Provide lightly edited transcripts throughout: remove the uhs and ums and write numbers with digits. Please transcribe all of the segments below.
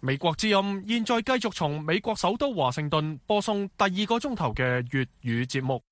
美國之音現在繼續從美國首都華盛頓播送第2個鐘頭嘅粵語節目。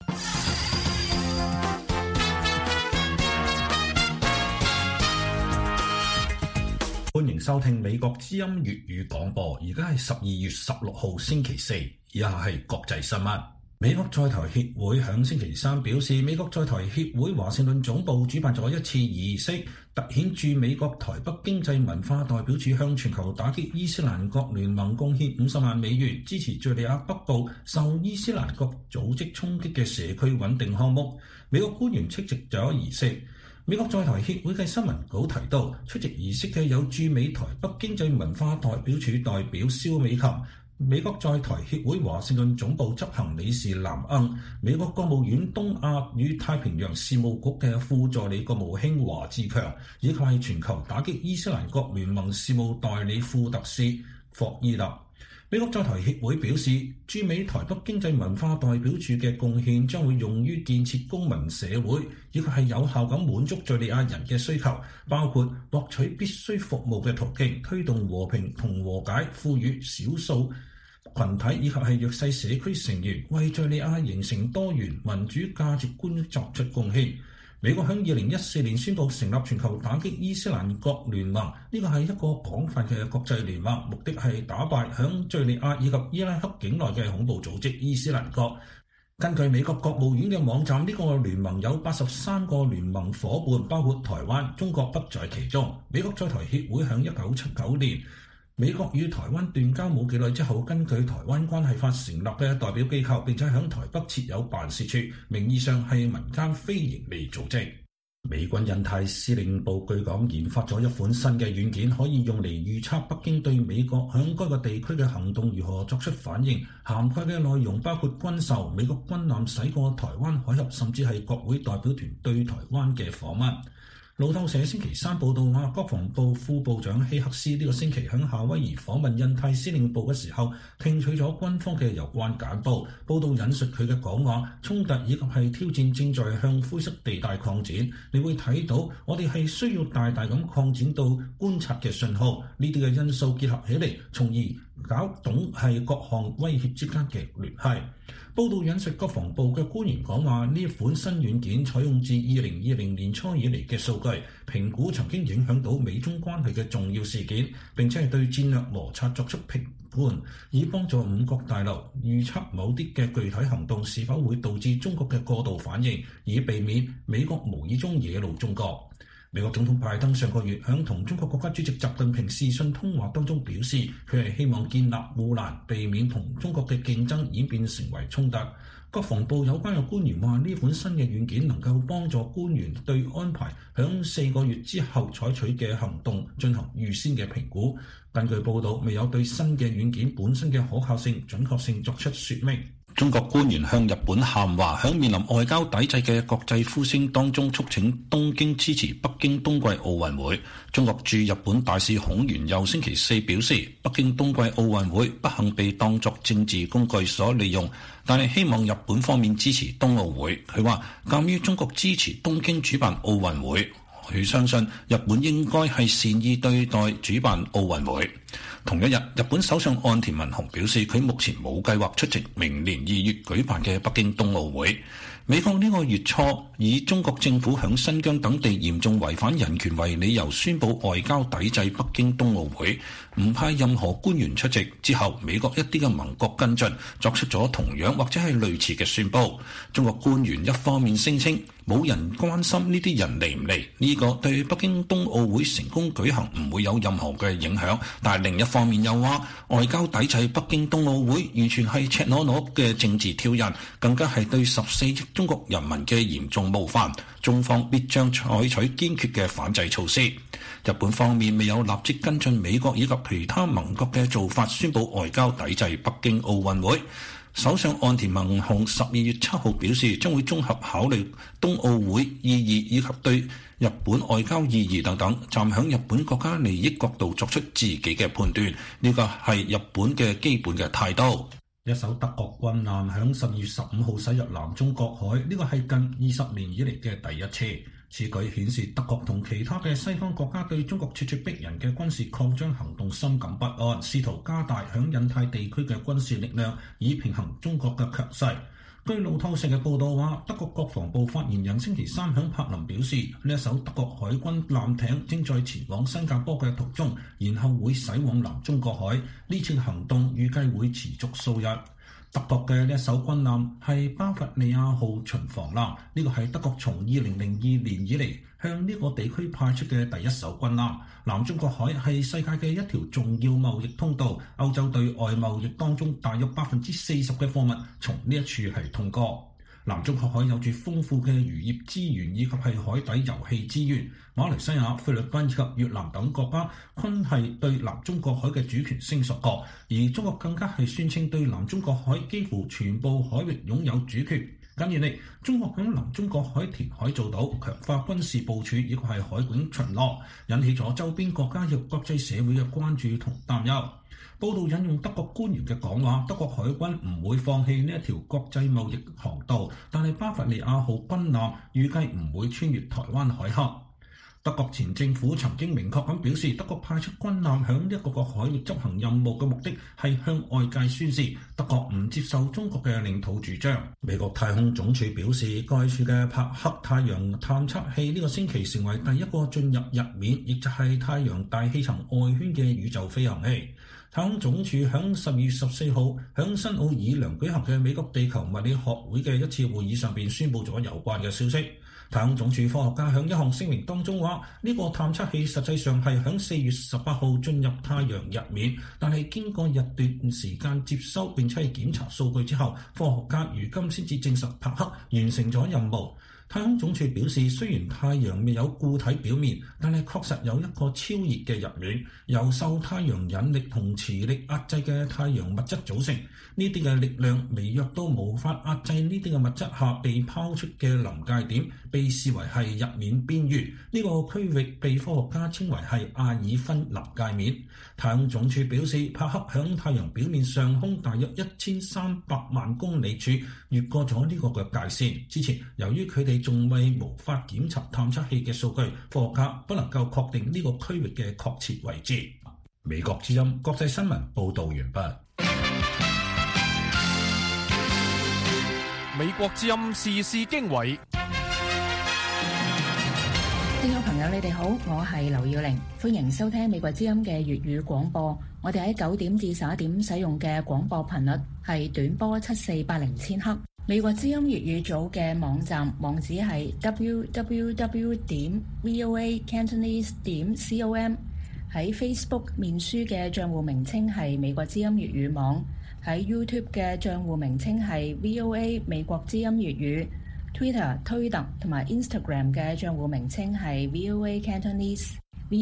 歡迎收聽美國之音粵語廣播，而家係12月16號星期四，以下係國際新聞。美國在台協會響星期三表示，美國在台協會華盛頓總部主辦咗一次儀式，凸顯駐美國台北經濟文化代表處向全球打擊伊斯蘭國聯盟貢獻50萬美元，支持敘利亞北部受伊斯蘭國組織衝擊嘅社區穩定項目。美國官員出席咗儀式。美國在台協會嘅新聞稿提到，出席儀式嘅有駐美台北經濟文化代表處代表蕭美琴、美國在台協會華盛頓總部執行理事藍鶯、美國國務院東亞與太平洋事務局嘅副助理國務卿華志強，以及係全球打擊伊斯蘭國聯盟事務代理副特使霍伊納。美國在台協會表示，駐美台北經濟文化代表處嘅貢獻將會用於建設公民社會，以及係有效咁滿足敘利亞人嘅需求，包括獲取必須服務嘅途徑、推動和平同和解、賦予少數群體以及係弱勢社區成員為敘利亞形成多元民主價值觀作出貢獻。美國喺2014年宣布成立全球打擊伊斯蘭國聯盟，呢個係一個廣泛嘅國際聯盟，目的係打敗響敘利亞以及伊拉克境內嘅恐怖組織伊斯蘭國。根據美國國務院嘅網站，呢個聯盟有83個聯盟夥伴，包括台灣、中國不在其中。美國在台協會喺1979年美國與台灣斷交冇幾耐之後，根據《台灣關係法》成立嘅代表機構，並且喺台北設有辦事處，名義上係民間非營利組織。美軍印太司令部據講研發咗一款新嘅軟件，可以用嚟預測北京對美國響該個地區嘅行動如何作出反應，涵蓋嘅內容包括軍售、美國軍艦駛過台灣海峽，甚至係國會代表團對台灣嘅訪問。路透社星期三報道話，國防部副部長希克斯呢個星期喺夏威夷訪問印太司令部嘅時候，聽取咗軍方嘅有關簡報。報道引述佢嘅講話，衝突以及係挑戰正在向灰色地帶擴展。你會睇到，我哋係需要大大咁擴展到觀察嘅信號，呢啲嘅因素結合起嚟，從而搞懂係各項威脅之間嘅聯繫。報道引述國防部嘅官員講話，呢一款新軟件採用自2020年初以嚟嘅數據，評估曾經影響到美中關係嘅重要事件，並且係對戰略摩擦作出評判，以幫助五角大樓預測某啲嘅具體行動是否會導致中國嘅過度反應，以避免美國無意中惹怒中國。美國總統拜登上個月響同中國國家主席習近平視訊通話當中表示，佢係希望建立護欄，避免同中國嘅競爭演變成為衝突。國防部有關嘅官員話，呢款新嘅軟件能夠幫助官員對安排響4個月之後採取嘅行動進行預先嘅評估。根據報道，未有對新嘅軟件本身嘅可靠性、準確性作出說明。中國官員向日本喊話，響面臨外交抵制嘅國際呼聲當中，促請東京支持北京冬季奧運會。中國駐日本大使孔鉉佑星期四表示，北京冬季奧運會不幸被當作政治工具所利用，但係希望日本方面支持冬奧會。佢話，鑒於中國支持東京主辦奧運會，佢相信日本應該係善意對待主辦奧運會。同一日，日本首相岸田文雄表示，佢目前冇計劃出席明年2月舉辦嘅北京冬奧會。美國呢個月初以中國政府響新疆等地嚴重違反人權為理由，宣布外交抵制北京冬奧會，唔派任何官員出席。之後，美國一啲嘅盟國跟進，作出咗同樣或者係類似嘅宣布。中國官員一方面聲稱冇人關心呢啲人嚟唔嚟，呢個對北京冬奧會成功舉行唔會有任何嘅影響，但係另一方面又話外交抵制北京冬奧會完全係赤裸裸嘅政治挑釁，更加係對14億中國人民嘅嚴重冒犯，中方必將採取堅決嘅反制措施。日本方面未有立即跟進美國以及其他盟國嘅做法，宣布外交抵制北京奧運會。首相岸田文雄12月7號表示，將會綜合考慮冬奧會意義以及對日本外交意義等等，站響日本國家利益角度作出自己嘅判斷。呢個係日本嘅基本嘅態度。一艘德國軍艦響12月15號駛入南中國海，呢個係近20年以嚟嘅第一次。 此舉顯示德國同其他嘅西方國家對中國咄咄逼人嘅軍事擴張行動深感不安，試圖加大響印太地區嘅軍事力量，以平衡中國嘅強勢。據路透社嘅報道話，德國國防部發言人星期三響柏林表示，呢一艘德國海軍艦艇正在前往新加坡嘅途中，然後會駛往南中國海。呢次行動預計會持續數日。德國嘅呢一艘軍艦係巴伐利亞號巡防艦，呢個係德國從2002年以嚟向呢個地區派出嘅第一艘軍艦。南中國海係世界嘅一條重要貿易通道，歐洲對外貿易當中大約40%嘅貨物從呢一處係通過。南中國海有住豐富嘅漁業資源以及係海底油氣資源。馬來西亞、菲律賓以及越南等國家均係對南中國海嘅主權聲索過，而中國更加係宣稱對南中國海幾乎全部海域擁有主權。近年嚟，中國響南中國海填海造島，強化軍事部署以及係海警巡邏，引起咗周邊國家及國際社會嘅關注同擔憂。報道引用德國官員嘅講話，德國海軍唔會放棄呢一條國際貿易航道，但係巴伐利亞號軍艦預計唔會穿越台灣海峽。德國前政府曾經明確咁表示，德國派出軍艦響呢一個海域執行任務嘅目的係向外界宣示德國唔接受中國嘅領土主張。美國太空總署表示，該處嘅帕克太陽探測器呢個星期成為第一個進入日面，亦就係太陽大氣層外圈嘅宇宙飛行器。太空總署響12月14號響新奧爾良舉行嘅美國地球物理學會嘅一次會議上邊宣佈咗有關嘅消息。太空總署科學家響一項聲明當中話，呢個探測器實際上係響4月18號進入太陽日面，但係經過一段時間接收並且係檢查數據之後，科學家如今先至證實帕克完成咗任務。太空總署表示，雖然太陽未有固體表面，但係確實有一個超熱嘅日面，由受太陽引力同磁力壓制嘅太陽物質組成。呢啲嘅力量微弱到無法壓制呢啲嘅物質下被拋出嘅臨界點，被視為係日面邊緣。呢個區域被科學家稱為係阿爾芬臨界面。太空總署表示，帕克響太陽表面上空大約1300萬公里處越過咗呢個嘅界線。之前由於佢哋仲未無法檢查探測器嘅數據，科學家不能夠確定呢個區域嘅確切位置。美國之音國際新聞報導完畢。 美國之音時事經緯。 聽眾朋友，你哋好，我係劉耀玲，歡迎收聽美國之音嘅粵語廣播。我哋喺9點至11點使用嘅廣播頻率係短波7480千赫。美國之音粵語組嘅網站網址係 www.voacantonese.com。喺 Facebook 面書嘅賬戶名稱係美國之音粵語網。喺 YouTube 嘅賬戶名稱係 VOA 美國之音粵語。Twitter 推特同埋 Instagram 嘅賬戶名稱係 VOA Cantonese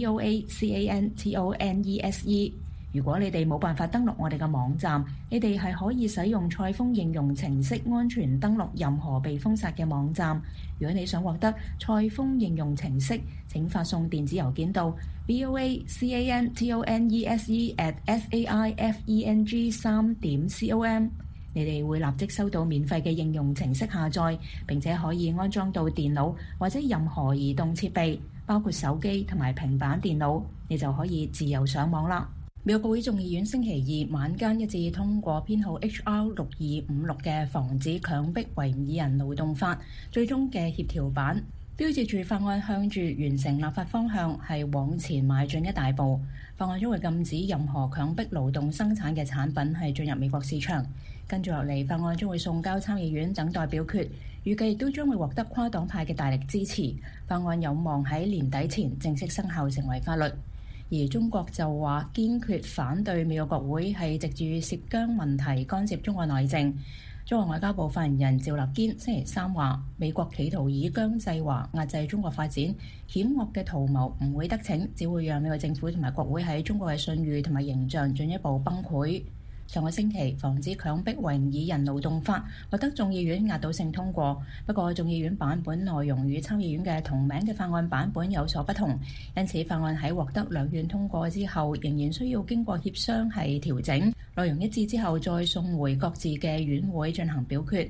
VOACANTONESE。如果你哋冇辦法登錄我哋嘅網站，你哋係可以使用賽風應用程式安全登錄任何被封殺嘅網站。如果你想獲得賽風應用程式，請發送電子郵件到 voacantonese@saifeng3.com。你哋會立即收到免費嘅應用程式下載，並且可以安裝到電腦或者任何移動設備，包括手機同埋平板電腦，你就可以自由上網啦。美國國會眾議院星期二晚間一致通過編號 HR6256 嘅防止強迫維吾爾人勞動法最終嘅協調版，標誌住法案向住完成立法方向係往前邁進一大步。法案將會禁止任何強迫勞動生產嘅產品係進入美國市場。跟住落嚟，法案將會送交參議院等待表決，預計亦都將會獲得跨黨派嘅大力支持。法案有望喺年底前正式生效成為法律。而中國就話堅決反對美國國會係藉住涉疆問題干涉中國內政。中國外交部發言人趙立堅星期三話，美國企圖以疆制華壓制中國發展，險惡嘅圖謀唔會得逞，只會讓美國政府同埋國會喺中國嘅信譽同埋形象進一步崩潰。上個星期，防止強迫維吾爾人勞動法獲得眾議院壓倒性通過，不過眾議院版本內容與參議院嘅同名嘅法案版本有所不同，因此法案喺獲得兩院通過之後，仍然需要經過協商係調整，內容一致之後再送回各自嘅院會進行表決。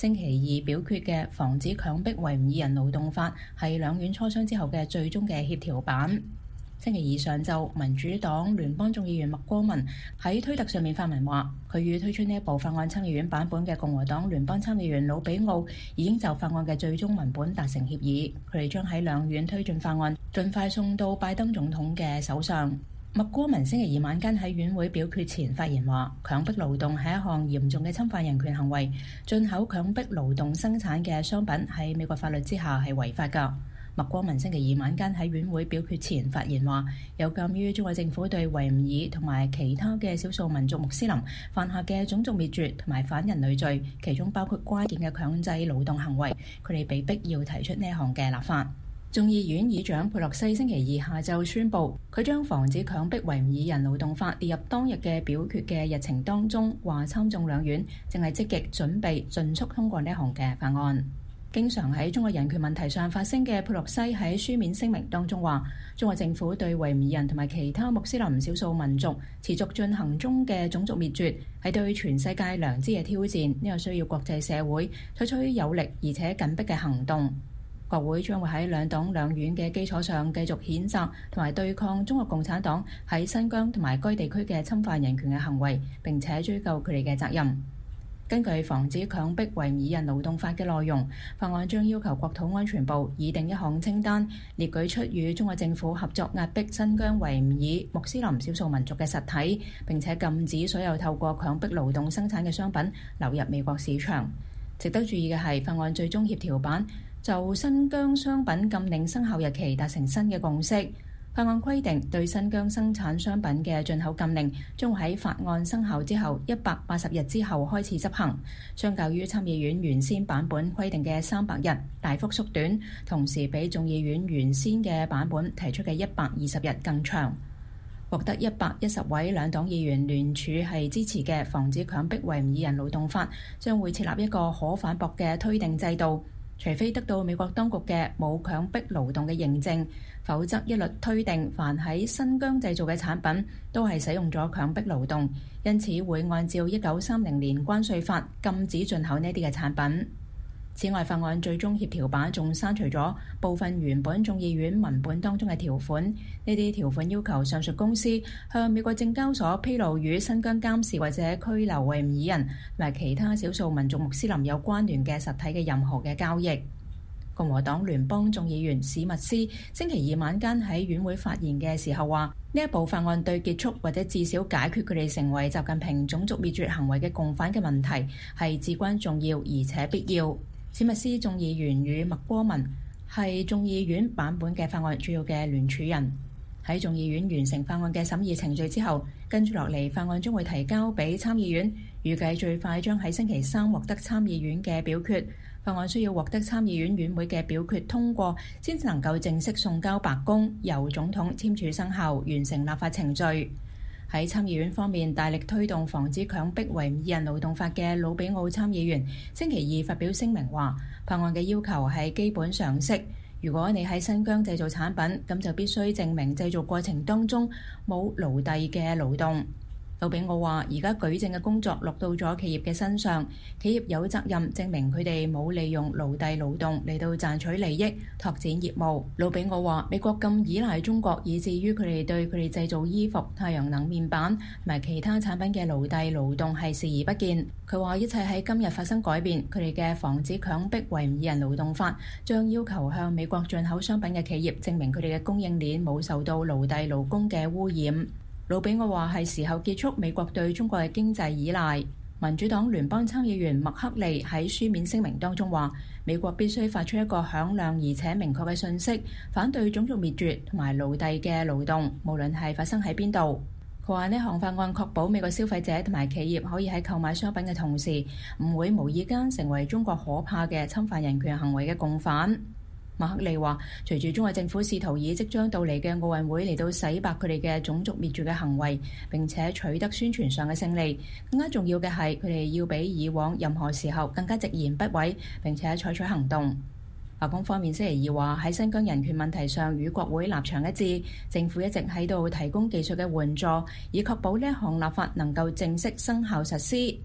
星期二表決嘅防止強迫維吾爾人勞動法係兩院磋商之後嘅最終嘅協調版。星期二上晝，民主黨聯邦眾議員麥戈文喺推特上面發文話，佢與推出呢一部法案參議院版本嘅共和黨聯邦參議員魯比奧已經就法案嘅最終文本達成協議，佢哋將喺兩院推進法案，盡快送到拜登總統嘅手上。麥戈文星期二晚間喺院會表決前發言話，強迫勞動係一項嚴重嘅侵犯人權行為，進口強迫勞動生產嘅商品喺美國法律之下係違法㗎。麥戈文星期二晚間喺院會表決前發言話，有鑑於中國政府對維吾爾同埋其他嘅少數民族穆斯林犯下嘅種族滅絕同埋反人類罪，其中包括關鍵嘅強制勞動行為，佢哋被逼要提出呢一項嘅立法。眾議院議長佩洛西星期二下晝宣布，佢將防止強迫維吾爾人勞動法列入當日嘅表決嘅日程當中，話參眾兩院正係積極準備盡速通過呢一項嘅法案。經常喺中國人權問題上發聲嘅佩洛西喺書面聲明當中話，中國政府對維吾爾人同埋其他穆斯林少數民族持續進行中嘅種族滅絕係對全世界良知嘅挑戰，呢個需要國際社會採取有力而且緊迫嘅行動。國會將會喺兩黨兩院嘅基礎上繼續譴責同埋對抗中國共產黨喺新疆同埋該地區嘅侵犯人權嘅行為，並且追究佢哋嘅責任。根據防止強迫維吾爾人勞動法嘅內容，法案將要求國土安全部擬定一項清單，列舉出與中國政府合作壓迫新疆維吾爾穆斯林少數民族嘅實體，並且禁止所有透過強迫勞動生產嘅商品流入美國市場。值得注意嘅係，法案最終協調版就新疆商品禁令生效日期達成新嘅共識。法案規定，對新疆生產商品嘅進口禁令將會喺法案生效之後180日之後開始執行，相較於參議院原先版本規定嘅300日大幅縮短，同時比眾議院原先嘅版本提出嘅120日更長。獲得110位兩黨議員聯署係支持嘅防止強迫維吾爾人勞動法，將會設立一個可反駁嘅推定制度，除非得到美國當局嘅冇強迫勞動嘅認證，否則一律推定凡喺新疆製造嘅產品都係使用咗強迫勞動，因此會按照1930年關稅法禁止進口呢啲嘅產品。此外，法案最終協調版仲刪除咗部分原本眾議院文本當中嘅條款，呢啲條款要求上述公司向美國證交所披露與新疆監視或者拘留維吾爾人同埋其他少數民族穆斯林有關聯嘅實體嘅任何嘅交易。共和黨聯邦眾議員史密斯星期二晚間喺院會發言嘅時候話，呢一部法案對結束或者至少解決佢哋成為習近平種族滅絕行為嘅共犯嘅問題係至關重要而且必要。史密斯眾議員與麥戈文係眾議院版本嘅法案主要嘅聯署人。喺眾議院完成法案嘅審議程序之後，跟住落嚟法案將會提交俾參議院，預計最快將喺星期三獲得參議院嘅表決。法案需要獲得參議院院會嘅表決通過，先至能夠正式送交白宮，由總統簽署生效，完成立法程序。喺參議院方面，大力推動防止強迫維吾爾人勞動法嘅魯比奧參議員星期二發表聲明話，法案嘅要求係基本常識。如果你喺新疆製造產品，咁就必須證明製造過程當中冇奴隸嘅勞動。魯比奧話：而家舉證嘅工作落到咗企業嘅身上，企業有責任證明佢哋冇利用奴隸勞動嚟到賺取利益、拓展業務。魯比奧話：美國咁依賴中國，以至於佢哋對佢哋製造衣服、太陽能面板同埋其他產品嘅奴隸勞動係視而不見。佢話：一切喺今日發生改變，佢哋嘅防止強迫維吾爾人勞動法將要求向美國進口商品嘅企業證明佢哋嘅供應鏈冇受到奴隸勞工嘅污染。魯比奧話係時候結束美國對中國嘅經濟依賴。民主黨聯邦參議員麥克利喺書面聲明當中話，美國必須發出一個響亮而且明確嘅訊息，反對種族滅絕同埋奴隸嘅勞動，無論係發生喺邊度。佢話呢項法案確保美國消費者同埋企業可以喺購買商品嘅同時，唔會無意間成為中國可怕嘅侵犯人權行為嘅共犯。馬克利話，隨住中國政府試圖以即將到嚟嘅奧運會嚟到洗白佢哋嘅種族滅絕嘅行為，並且取得宣傳上嘅勝利，更加重要嘅係佢哋要比以往任何時候更加直言不諱，並且採取行動。白宮方面星期二話，喺新疆人權問題上與國會立場一致，政府一直喺度提供技術嘅援助，以確保呢一項立法能夠正式生效實施。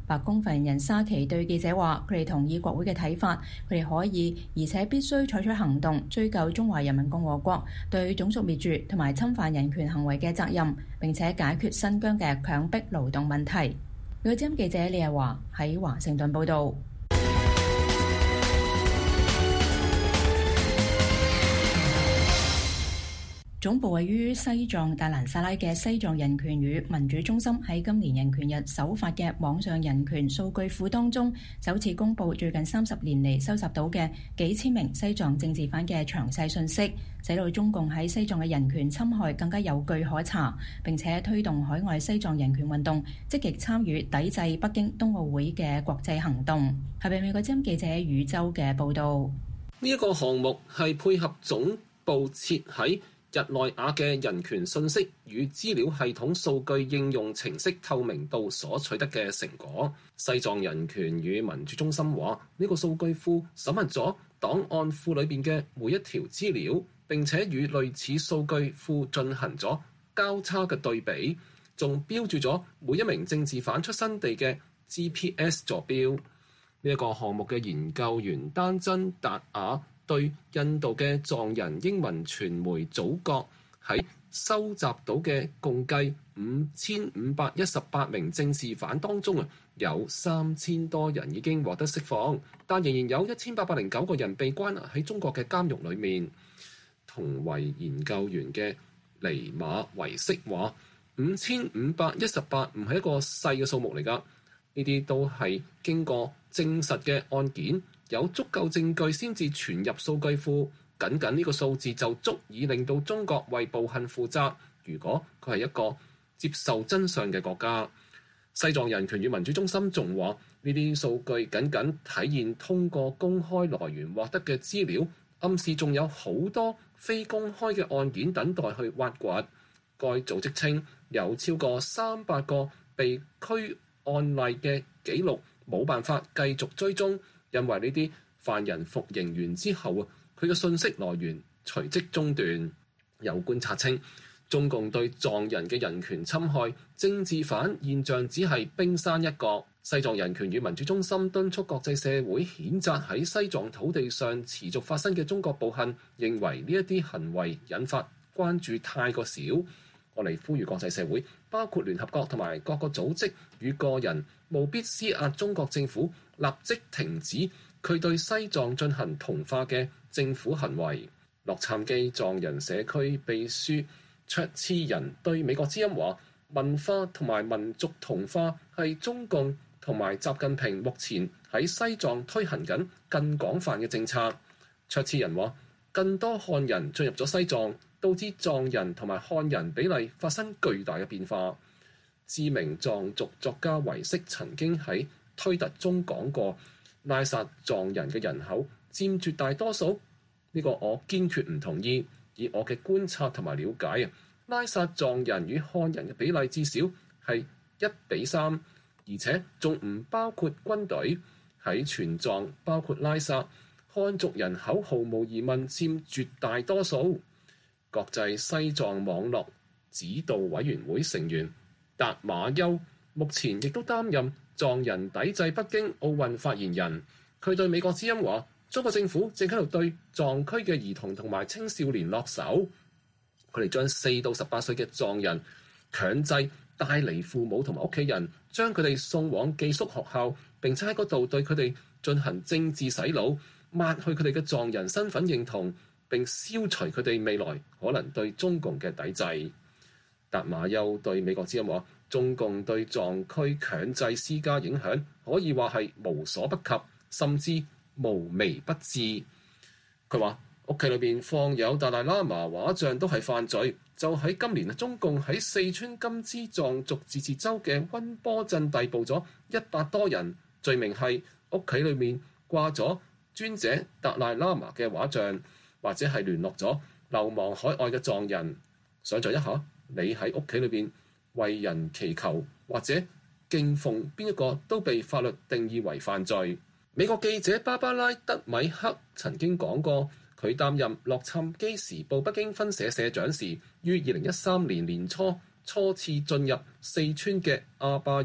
白宮發言人沙奇對記者話：佢哋同意國會嘅睇法，佢哋可以而且必須採取行動追究中華人民共和國對種族滅絕同埋侵犯人權行為嘅責任，並且解決新疆嘅強迫勞動問題。美國之音記者李日華喺華盛頓報導。總部位於西藏達蘭薩拉嘅西藏人權與民主中心喺今年人權日首發嘅網上人權數據庫當中，首次公布最近30年嚟收集到嘅幾千名西藏政治犯嘅詳細信息，使到中共喺西藏嘅人權侵害更加有據可查，並且推動海外西藏人權運動積極參與抵制北京冬奧會嘅國際行動。係美國之音記者宇宙嘅報導。 呢一個項目係配合總部設喺日內瓦嘅人權信息與資料系統數據應用程式透明度所取得嘅成果。西藏人權與民主中心話：呢個數據庫審核咗檔案庫裏邊嘅每一條資料，並且與類似數據庫進行咗交叉嘅對比，仲標注咗每一名政治犯出生地嘅 GPS 坐標。呢一個項目嘅研究員丹真達雅對印度嘅藏人英文傳媒祖國喺收集到嘅共計5518名政治犯當中有3000多人已經獲得釋放，但仍然有1809個人被關押喺中國嘅監獄裏面。同為研究員嘅尼馬維色話：5518唔係一個細嘅數目嚟㗎，呢啲都係經過證實嘅案件，有足夠證據先至傳入數據庫，僅僅呢個數字就足以令到中國為暴行負責。如果佢係一個接受真相嘅國家，西藏人權與民主中心仲話呢啲數據僅僅體現通過公開來源獲得嘅資料，暗示仲有好多非公開嘅案件等待去挖掘。該組織稱有超過300個被拘案例嘅記錄冇辦法繼續追蹤。因為呢啲犯人服刑完之後佢嘅信息來源隨即中斷。有觀察稱，中共對藏人嘅人權侵害、政治犯現象只係冰山一角。西藏人權與民主中心敦促國際社會譴責喺西藏土地上持續發生嘅中國暴行，認為呢一啲行為引發關注太過少。我嚟呼籲國際社會，包括聯合國同埋各個組織與個人，務必施壓中國政府立即停止佢對西藏進行同化嘅政府行為。洛杉磯藏人社區秘書卓次仁對美國之音話：文化同埋民族同化係中共同埋習近平目前喺西藏推行緊更廣泛嘅政策。卓次仁話：更多漢人進入咗西藏，導致藏人同埋漢人比例發生巨大嘅變化。知名藏族作家維色曾經喺推特中講過，拉薩藏人嘅人口佔絕大多數，呢個我堅決唔同意。以我嘅觀察同埋了解拉薩藏人與漢人嘅比例至少係1:3，而且仲唔包括軍隊。喺全藏包括拉薩，漢族人口毫無疑問佔絕大多數。國際西藏網絡指導委員會成員達馬休目前亦都擔任藏人抵制北京奧運發言人。佢對美國之音話：中國政府正喺度對藏區嘅兒童同埋青少年落手，佢哋將4到18歲嘅藏人強制帶離父母同埋屋企人，將佢哋送往寄宿學校，並且喺嗰度對佢哋進行政治洗腦，抹去佢哋嘅藏人身份認同，並消除佢哋未來可能對中共嘅抵制。達馬休對美國之音話：中共對藏區強制施加影響，可以話係無所不及，甚至無微不至。佢話屋企裏邊放有達賴喇嘛畫像都係犯罪。就喺今年，中共喺四川甘孜藏族自治州嘅溫波鎮逮捕咗100多人，罪名係屋企裏面掛咗尊者達賴喇嘛嘅畫像，或者係聯絡咗流亡海外嘅藏人。想像一下，你喺屋企裏邊為人祈求或者敬奉邊一個都被法律定義為犯罪。美國記者芭芭拉德米克曾經講過，佢擔任洛杉磯時報北京分社社長時，於2013年年初次進入四川嘅阿壩縣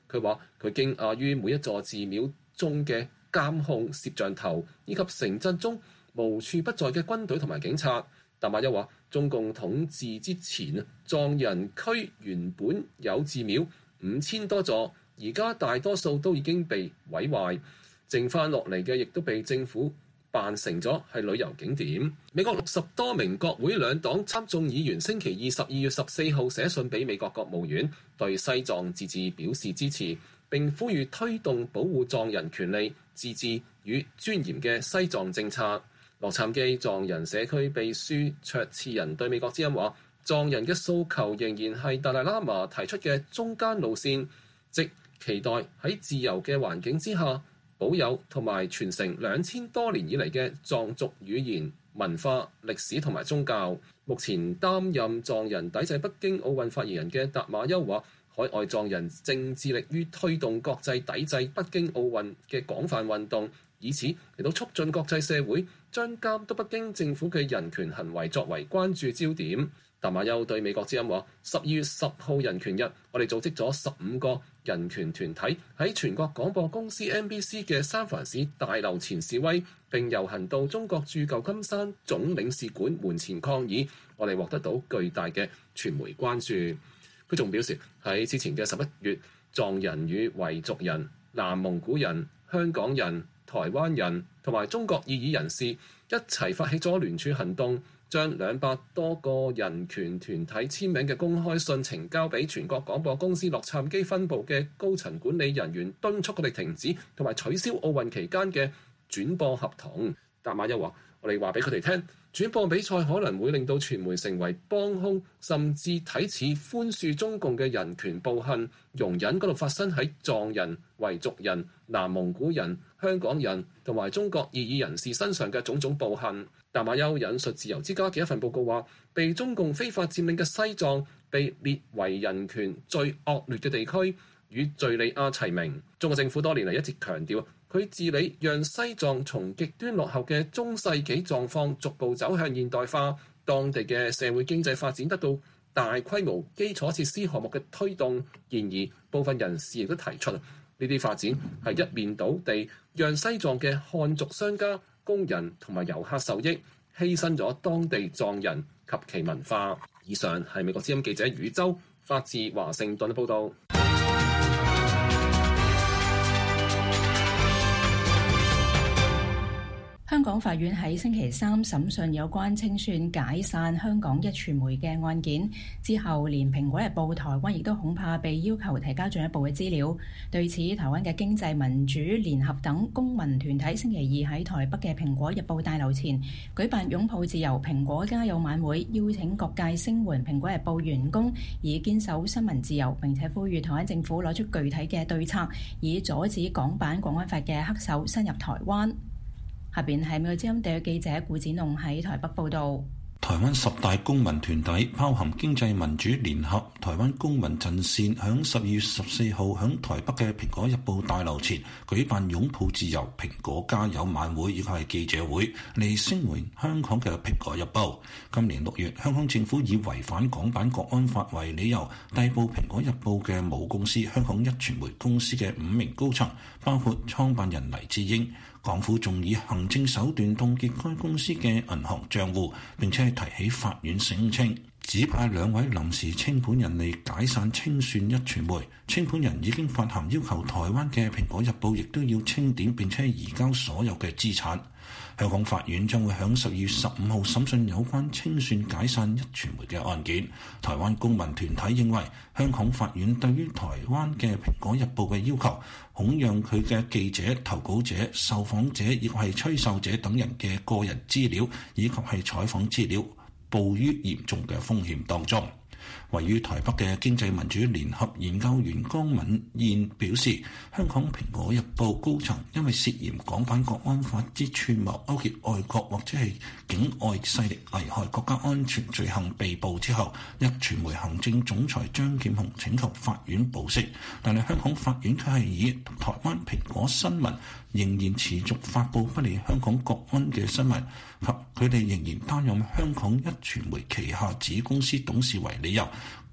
佢話佢驚訝於每一座寺廟中嘅監控攝像頭，以及城鎮中無處不在嘅軍隊同埋警察。達馬丘話：中共統治之前，藏人區原本有寺廟5000多座，而家大多數都已經被毀壞，剩翻落嚟嘅亦都被政府辦成咗係旅遊景點。美國60多名國會兩黨參眾議員星期二12月14號寫信俾美國國務院，對西藏自治表示支持，並呼籲推動保護藏人權利、自治與尊嚴嘅西藏政策。洛杉磯藏人社區秘書卓次仁對美國之音話：藏人嘅訴求仍然係達賴喇嘛提出嘅中間路線，即期待喺自由嘅環境之下保有同埋傳承2000多年以嚟嘅藏族語言、文化、歷史同埋宗教。目前擔任藏人抵制北京奧運發言人嘅達馬丘話：海外藏人正致力於推動國際抵制北京奧運嘅廣泛運動，以此嚟到促進國際社會將監督北京政府嘅人權行為作為關注焦點。達馬丘對美國之音話：12月10號人權日，我哋組織咗15個人權團體喺全國廣播公司 NBC 嘅三藩市大樓前示威，並遊行到中國駐舊金山總領事館門前抗議。我哋獲得到巨大嘅傳媒關注。佢仲表示喺之前嘅11月，藏人與維族人、南蒙古人、香港人、台灣人同埋中國異議人士一齊發起咗聯署行動，將200多個人權團體簽名嘅公開信呈交俾全國廣播公司洛杉磯分部嘅高層管理人員，敦促佢哋停止同埋取消奧運期間嘅轉播合同。達馬丘話：我哋話俾佢哋聽，轉播比賽可能會令到傳媒成為幫兇，甚至睇似寬恕中共嘅人權暴行，容忍嗰度發生喺藏人、維族人、南蒙古人、香港人同埋中國異議人士身上嘅種種暴行。達馬丘引述自由之家嘅一份報告話，被中共非法佔領嘅西藏被列為人權最惡劣嘅地區，與敘利亞齊名。中國政府多年嚟一直強調，佢治理讓西藏從極端落後嘅中世紀狀況逐步走向現代化，當地嘅社會經濟發展得到大規模基礎設施項目嘅推動。然而，部分人士亦都提出，呢啲發展係一面倒地讓西藏嘅漢族商家、工人同埋遊客受益，犧牲咗當地藏人及其文化。以上係美國之音記者宇宙發自華盛頓嘅報導。 香港法院喺星期三審訊有關清算解散香港壹傳媒嘅案件之後，連蘋果日報台灣亦都恐怕被要求提交進一步嘅資料。對此，台灣嘅經濟民主聯合等公民團體星期二喺台北嘅蘋果日報大樓前舉辦擁抱自由蘋果加油晚會，邀請各界聲援蘋果日報員工，以堅守新聞自由，並且呼籲台灣政府攞出具體嘅對策，以阻止港版國安法嘅黑手伸入台灣。下邊係美國之音特約記者顧展龍喺台北報導。 台灣10大公民團體，包含經濟民主聯合、台灣公民陣線，響12月14號響台北嘅蘋果日報大樓前舉辦擁抱自由蘋果加油晚會，以及係記者會嚟聲援香港嘅蘋果日報。今年6月，香港政府以違反港版國安法為理由，逮捕蘋果日報嘅母公司香港壹傳媒公司嘅5名高層，包括創辦人黎智英。港府仲以行政手段凍結該公司嘅銀行賬戶，並且提起法院聲稱，指派2位臨時清盤人嚟解散清算壹傳媒。清盤人已經發函要求台灣嘅蘋果日報亦都要清點並且移交所有嘅資產。香港法院將會喺12月15號審訊有關清算解散壹傳媒嘅案件。台灣公民團體認為，香港法院對於台灣嘅蘋果日報嘅要求，恐讓佢嘅記者、投稿者、受訪者以及係吹哨者等人嘅個人資料以及係採訪資料，步於嚴重嘅風險當中。位於台北嘅經濟民主聯合研究員江敏燕表示，香港蘋果日報高層因為涉嫌港版國安法之串謀勾結外國或者係境外勢力危害國家安全罪行被捕之後，壹傳媒行政總裁張劍虹請求法院保釋，但係香港法院卻係以台灣蘋果新聞仍然持續發布不利香港國安嘅新聞及佢哋仍然擔任香港壹傳媒旗下子公司董事為理由，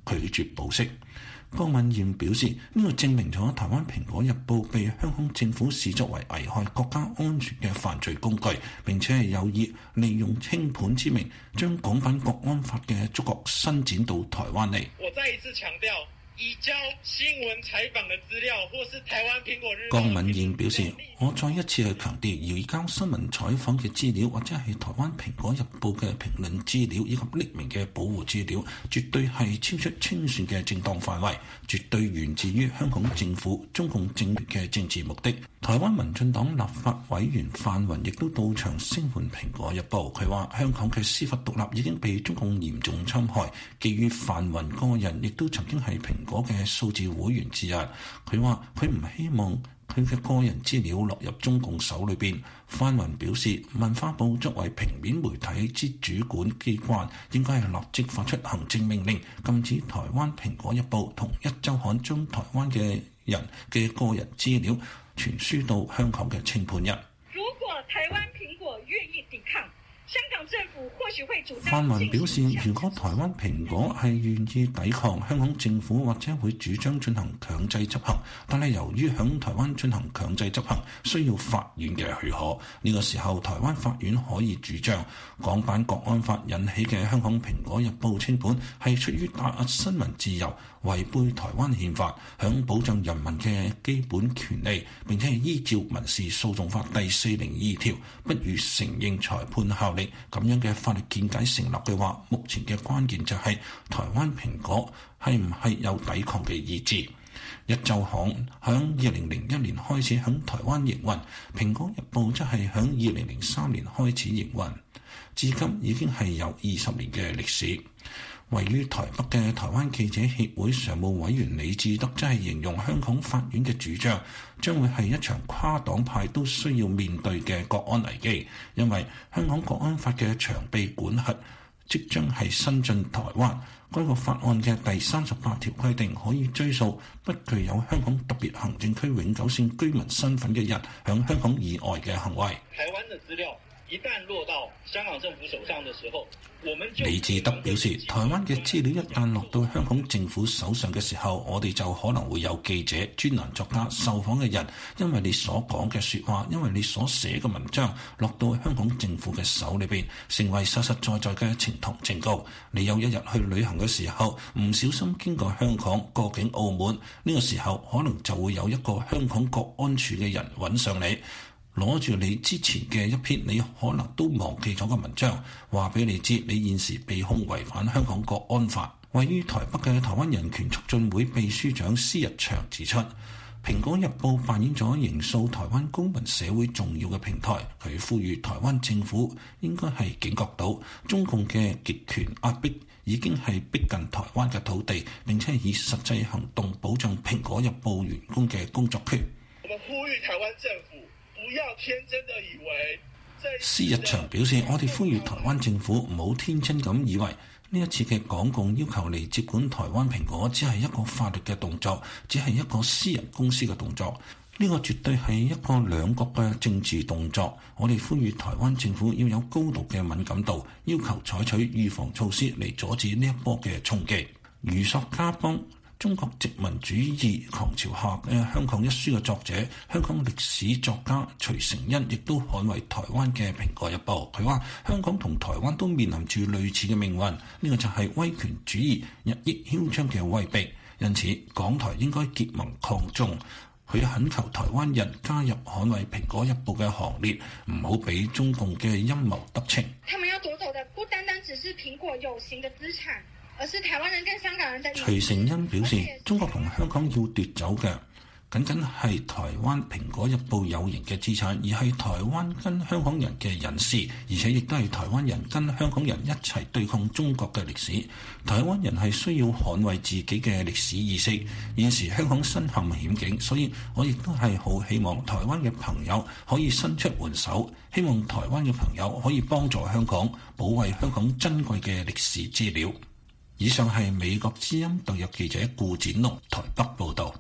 拒絕保釋。江敏彥表示，呢個證明咗台灣《蘋果日報》被香港政府視作為危害國家安全嘅犯罪工具，並且係有意利用清盤之名，將港版國安法嘅觸角伸展到台灣嚟。 我再一次強調，移交新聞採訪嘅資料，或是台灣蘋果日報。 江敏彥表示，我再一次去強調，移交新聞採訪嘅資料，或者係台灣《蘋果日報》嘅評論資料，以及匿名嘅保護資料，絕對係超出清算嘅正當範圍，絕對源自於香港政府、中共政權嘅政治目的。台灣民進黨立法委員范雲亦都到場聲援《蘋果日報》，佢話香港嘅司法獨立已經被中共嚴重侵害。基於范雲個人亦都曾經係蘋果嘅數字會員之一，佢話佢唔希望佢嘅個人資料落入中共手裏邊。范雲表示，文化部作為平面媒體之主管機關，應該係立即發出行政命令，禁止台灣《蘋果日報》同一週刊將台灣嘅人嘅個人資料傳輸到香港嘅清盤人。 如果台灣蘋果願意抵抗，香港政府或許會主張。 范雲表示，如果台灣蘋果係願意抵抗，香港政府或者會主張進行強制執行。但係由於響台灣進行強制執行需要法院嘅許可，呢個時候台灣法院可以主張港版國安法引起嘅香港蘋果日報清盤係出於打壓新聞自由，違背台灣憲法，響保障人民嘅基本權利，並且係依照民事訴訟法第402條，不予承認裁判效力。咁樣嘅法律見解成立嘅話，目前嘅關鍵就係台灣蘋果係唔係有抵抗嘅意志。一週刊響2001年開始響台灣營運，蘋果日報則係響2003年開始營運，至今已經係有20年嘅歷史。位於台北嘅台灣記者協會常務委員李志德真係形容香港法院嘅主張將會係一場跨黨派都需要面對嘅國安危機，因為香港國安法嘅長臂管轄即將係伸進台灣。該個法案嘅第38條規定，可以追溯不具有香港特別行政區永久性居民身份嘅人響香港以外嘅行為。 台灣嘅資料一旦落到香港政府手上嘅時候， 李志德表示，台灣嘅資料一旦落到香港政府手上嘅時候，我哋就可能會有記者、專欄作家、受訪嘅人，因為你所講嘅說話，因為你所寫嘅文章落到香港政府嘅手裏邊，成為實實在在嘅呈堂證供。你有一日去旅行嘅時候，唔小心經過香港過境澳門，呢個時候可能就會有一個香港國安處嘅人揾上你，攞住你之前嘅一篇你可能都忘記咗嘅文章，話俾你知你現時被控違反香港國安法。位於台北嘅台灣人權促進會秘書長施日祥指出，蘋果日報扮演咗形塑台灣公民社會重要嘅平台。佢呼籲台灣政府應該係警覺到中共嘅極權壓迫已經係逼近台灣嘅土地，並且以實際行動保障蘋果日報員工嘅工作權。 我們呼籲台灣政府不要天真的以為。 施日祥表示，我哋呼籲台灣政府唔好天真咁以為呢一次嘅港共要求嚟接管台灣蘋果只係一個法律嘅動作，只係一個私人公司嘅動作。呢個絕對係一個兩國嘅政治動作。我哋呼籲台灣政府要有高度嘅敏感度，要求採取預防措施嚟阻止呢一波嘅衝擊。余索家邦中國殖民主義狂潮下嘅香港一書嘅作者，香港歷史作家徐成恩亦都捍衛台灣嘅蘋果日報。佢話香港同台灣都面臨住類似嘅命運，呢個就係威權主義日益囂張嘅威逼。因此港台應該結盟抗中。佢懇求台灣人加入捍衛蘋果日報嘅行列，唔好俾中共嘅陰謀得逞。 他們要奪走的不單單只是蘋果有形的資產，而是台灣人跟香港人的。 徐成恩表示，中國同香港要奪走嘅僅僅係台灣蘋果日報有形嘅資產，而係台灣跟香港人嘅隱私，而且亦都係台灣人跟香港人一齊對抗中國嘅歷史。台灣人係需要捍衛自己嘅歷史意識。現時香港身陷險境，所以我亦都係好希望台灣嘅朋友可以伸出援手，希望台灣嘅朋友可以幫助香港保衛香港珍貴嘅歷史資料。以上係美國之音特約記者顧展龍台北報導。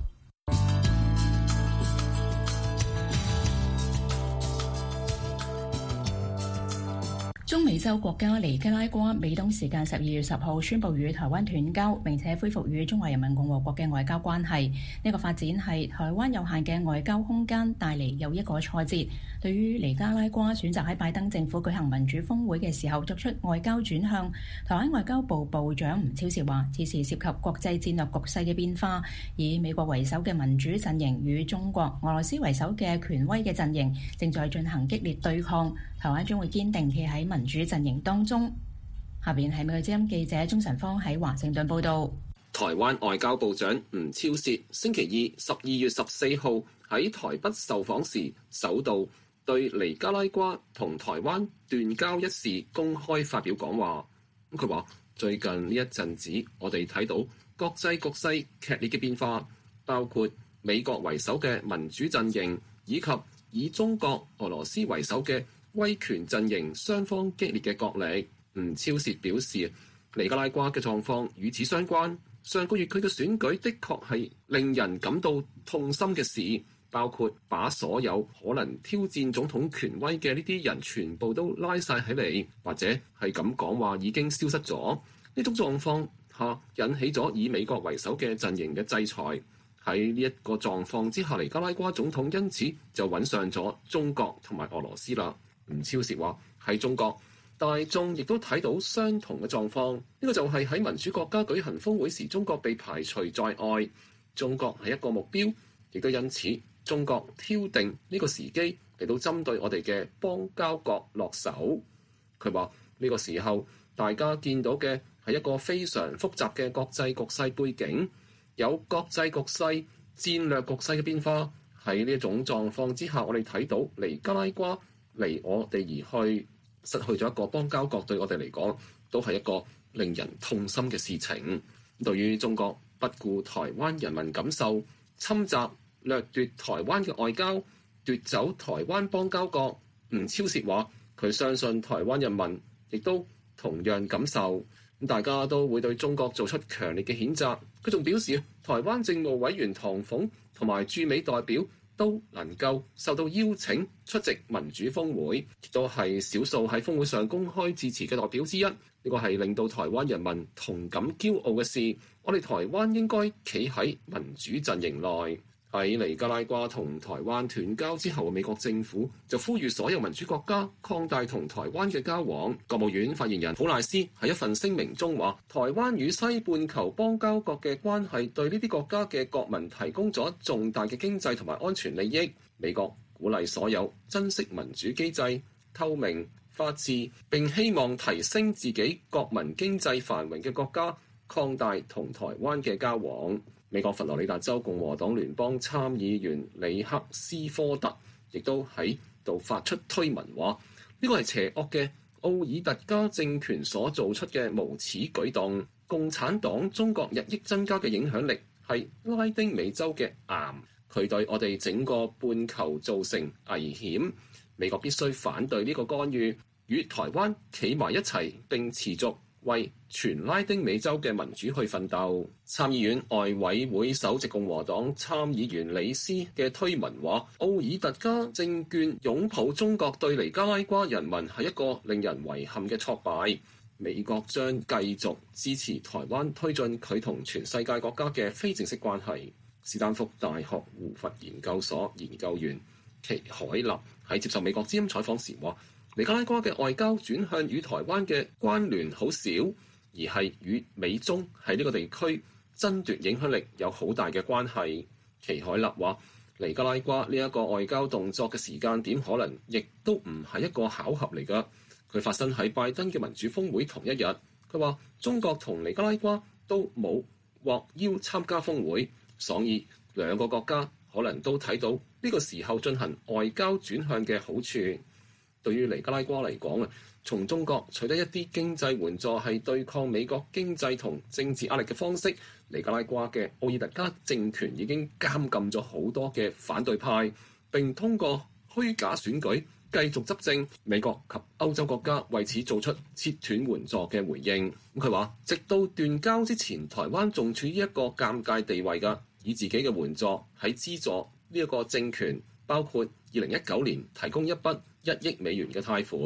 中美洲國家尼加拉瓜美東時間12月10號宣布與台灣斷交，並且恢復與中華人民共和國嘅外交關係。呢個發展係台灣有限嘅外交空間帶嚟又一個挫折。對於尼加拉瓜選擇喺拜登政府舉行民主峰會嘅時候作出外交轉向，台灣外交部部長吳釗燮話：此事涉及國際戰略局勢嘅變化，以美國為首嘅民主陣營與中國、俄羅斯為首嘅權威嘅陣營正在進行激烈對抗，台灣將會堅定企喺民主陣營當中。下邊係美國之音記者鍾晨芳喺華盛頓報道。 台灣外交部長吳釗燮星期二12月14號喺台北受訪時，首度對尼加拉瓜同台灣斷交一事公開發表講話。佢話：最近呢一陣子，我哋睇到國際局勢劇烈嘅變化，包括美國為首嘅民主陣營，以及以中國、俄羅斯為首嘅威權陣營雙方激烈嘅角力。吳釗燮表示，尼加拉瓜嘅狀況與此相關。上個月佢嘅選舉的確係令人感到痛心嘅事，包括把所有可能挑戰總統權威嘅呢啲人全部都拉晒起嚟，或者係咁講話已經消失咗。呢種狀況下引起咗以美國為首嘅陣營嘅制裁。喺呢一個狀況之下，尼加拉瓜總統因此就揾上咗中國同埋俄羅斯啦。吳釗燮話：喺中國大眾亦都睇到相同嘅狀況，呢個就係喺民主國家舉行峰會時，中國被排除在外。中國係一個目標，亦都因此中國挑定呢個時機嚟到針對我哋嘅邦交國落手。佢話呢個時候大家見到嘅係一個非常複雜嘅國際局勢背景，有國際局勢、戰略局勢嘅變化。喺呢一種狀況之下，我哋睇到尼加拉瓜離我哋而去，失去咗一個邦交國，對我哋嚟講都係一個令人痛心嘅事情。對於中國不顧台灣人民感受，侵襲掠奪台灣嘅外交，奪走台灣邦交國，吳釗燮話佢相信台灣人民亦都同樣感受，大家都會對中國做出強烈嘅譴責。佢仲表示，台灣政務委員唐鳳同埋駐美代表都能夠受到邀請出席民主峰會，亦都係少數喺峰會上公開致辭嘅代表之一。呢個係令到台灣人民同感驕傲嘅事。我哋台灣應該企喺民主陣營內。喺尼加拉瓜同台灣斷交之後，美國政府就呼籲所有民主國家擴大同台灣嘅交往。國務院發言人普賴斯喺一份聲明中話：台灣與西半球邦交國嘅關係對呢啲國家嘅國民提供咗重大嘅經濟同埋安全利益。美國鼓勵所有珍惜民主機制、透明、法治，並希望提升自己國民經濟繁榮嘅國家擴大同台灣嘅交往。美國佛羅里達州共和黨聯邦參議員里克斯科特亦都喺度發出推文話：呢個係邪惡嘅奧爾特加政權所做出嘅無恥舉動。共產黨中國日益增加嘅影響力係拉丁美洲嘅癌，佢對我哋整個半球造成危險。美國必須反對呢個干預，與台灣企埋一齊，並持續為全拉丁美洲嘅民主去奮鬥。參議院外委會首席共和黨參議員李斯嘅推文話：奧爾特加政權擁抱中國對尼加拉瓜人民係一個令人遺憾嘅挫敗。美國將繼續支持台灣推進佢同全世界國家嘅非正式關係。斯坦福大學胡佛研究所研究員奇海立喺接受美國之音採訪時話：尼加拉瓜嘅外交轉向與台灣嘅關聯好少，而係與美中喺呢個地區爭奪影響力有好大嘅關係。奇海立話：尼加拉瓜呢一個外交動作嘅時間點可能亦都唔係一個巧合嚟㗎。佢發生喺拜登嘅民主峰會同一日。佢話中國同尼加拉瓜都冇獲邀參加峰會，所以兩個國家可能都睇到呢個時候進行外交轉向嘅好處。對於尼加拉瓜嚟講啊，從中國取得一啲經濟援助係對抗美國經濟同政治壓力嘅方式。尼加拉瓜嘅奧爾特加政權已經監禁咗好多嘅反對派，並通過虛假選舉繼續執政。美國及歐洲國家為此做出切斷援助嘅回應。佢話，直到斷交之前，台灣仲處於一個尷尬地位㗎，以自己嘅援助喺資助呢一個政權，包括2019年提供一筆1億美元嘅貸款。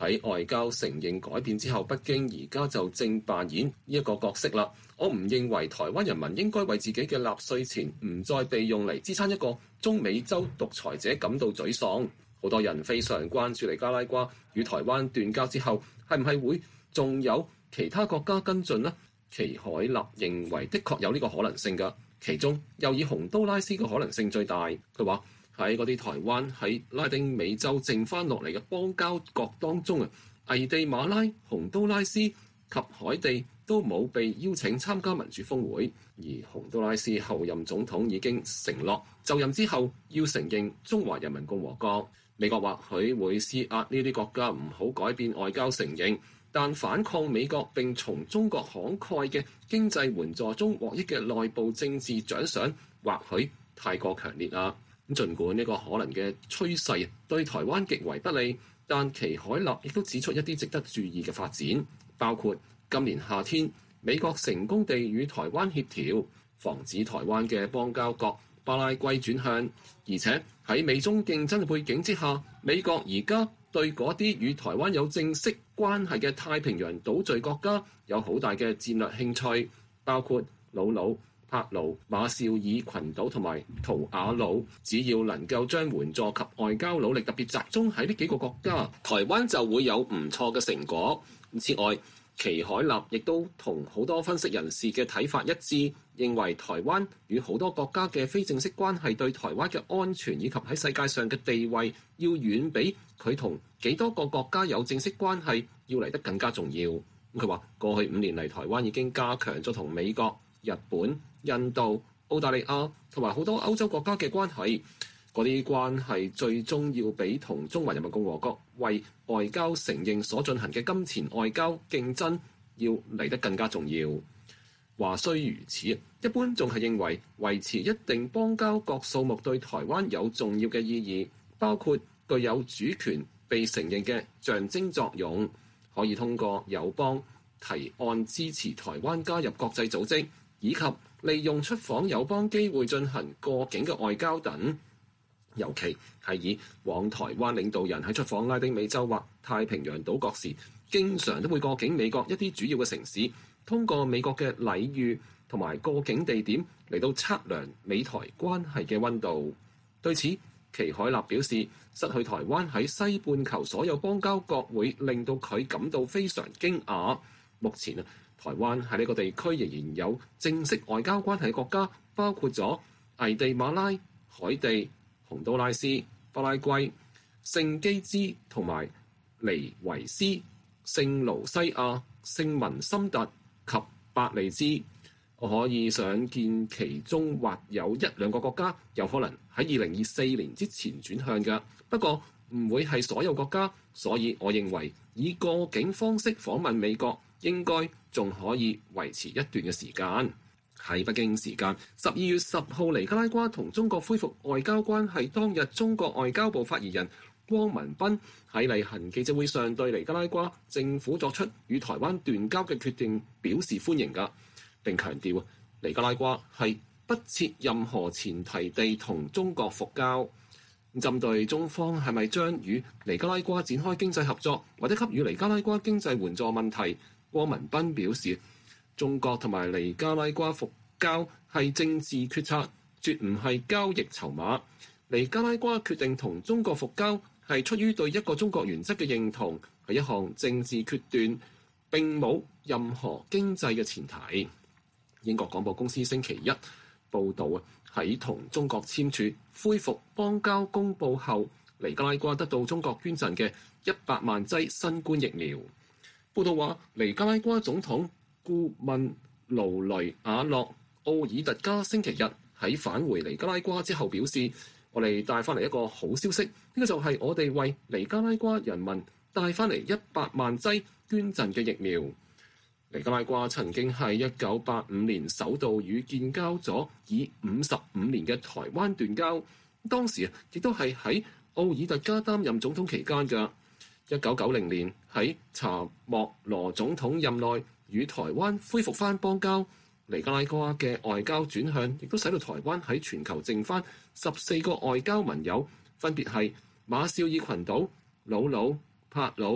喺外交承認改變之後，北京而家就正扮演呢一個角色啦。我唔認為台灣人民應該為自己嘅納稅錢唔再被用嚟支撐一個中美洲獨裁者感到沮喪。好多人非常關注尼加拉瓜與台灣斷交之後，係唔係會仲有其他國家跟進呢？祁凱立認為的確有呢個可能性㗎，其中又以洪都拉斯嘅可能性最大。佢話喺嗰啲台灣喺拉丁美洲剩翻落嚟嘅邦交國當中啊，危地馬拉、洪都拉斯及海地都冇被邀請參加民主峰會，而洪都拉斯後任總統已經承諾就任之後要承認中華人民共和國。美國或許會施壓呢啲國家唔好改變外交承認，但反抗美國並從中國慷慨嘅經濟援助中獲益嘅內部政治獎賞，或許太過強烈啦。咁儘管呢個可能嘅趨勢對台灣極為不利，但祁凱立亦都指出一啲值得注意嘅發展，包括今年夏天美國成功地與台灣協調，防止台灣嘅邦交國巴拉圭轉向，而且喺美中競爭嘅背景之下，美國而家對嗰啲與台灣有正式關係嘅太平洋島嶼國家有好大嘅戰略興趣，包括瑙魯、帕勞、馬紹爾群島同埋圖瓦魯。只要能夠將援助及外交努力特別集中喺呢幾個國家，台灣就會有唔錯嘅成果。此外，祁凱立亦都同好多分析人士嘅睇法一致，認為台灣與好多國家嘅非正式關係對台灣嘅安全以及喺世界上嘅地位，要遠比佢同幾多個國家有正式關係要嚟得更加重要。佢話過去5年嚟，台灣已經加強咗同美國、日本、印度、澳大利亞同埋好多歐洲國家嘅關係。嗰啲關係最終要比同中華人民共和國為外交承認所進行嘅金錢外交競爭要嚟得更加重要。話雖如此，一般仲係認為維持一定邦交國數目對台灣有重要嘅意義，包括具有主權被承認嘅象徵作用，可以通過友邦提案支持台灣加入國際組織，以及利用出訪友邦機會進行過境嘅外交等。尤其係以往台灣領導人喺出訪拉丁美洲或太平洋島國時，經常都會過境美國一啲主要嘅城市，通過美國嘅禮遇同埋過境地點嚟到測量美台關係嘅溫度。對此，祁凱立表示，失去台灣喺西半球所有邦交國會令到佢感到非常驚訝。目前台灣喺呢個地區仍然有正式外交關係嘅國家，包括咗危地馬拉、海地、洪都拉斯、巴拉圭、聖基茲同埋尼維斯、聖盧西亞、聖文森特及伯利茲。我可以想見其中或有1、2個國家有可能喺2024年之前轉向嘅，不過唔會係所有國家，所以我認為以過境方式訪問美國應該仲可以維持一段嘅時間。喺北京時間12月10號，尼加拉瓜同中國恢復外交關係當日，中國外交部發言人汪文斌喺例行記者會上對尼加拉瓜政府作出與台灣斷交嘅決定表示歡迎㗎，並強調尼加拉瓜係不設任何前提地同中國復交。針對中方係咪將與尼加拉瓜展開經濟合作或者給予尼加拉瓜經濟援助問題，汪文斌表示，中國同埋尼加拉瓜復交係政治決策，絕唔係交易籌碼。尼加拉瓜決定同中國復交係出於對一個中國原則嘅認同，係一項政治決斷，並冇任何經濟嘅前提。英國廣播公司星期一報導喺同中國簽署恢復邦交公報後，尼加拉瓜得到中國捐贈嘅100萬劑新冠疫苗。報導話，尼加拉瓜總統顧問盧雷亞諾奧爾特加星期日喺返回尼加拉瓜之後表示，我哋帶翻嚟一個好消息，呢個就係我哋為尼加拉瓜人民帶翻嚟100萬劑捐贈嘅疫苗。尼加拉瓜曾經係1985年首度與建交咗以55年嘅台灣斷交，當時亦都係喺奧爾特加擔任總統期間嘅。1990年喺查莫羅總統任內與台灣恢復翻邦交，尼加拉瓜嘅外交轉向亦都使到台灣喺全球剩翻14個外交盟友，分別係馬紹爾群島、瑙魯、帕魯、圖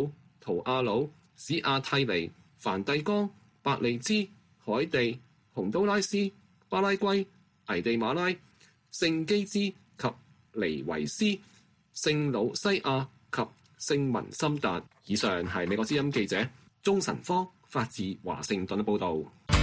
圖阿魯、史亞泰尼、梵蒂岡、伯利茲、海地、洪都拉斯、巴拉圭、危地馬拉、聖基茲及尼維斯、聖魯西亞及聖文森達。以上係美國之音記者鍾晨芳發自華盛頓嘅報導。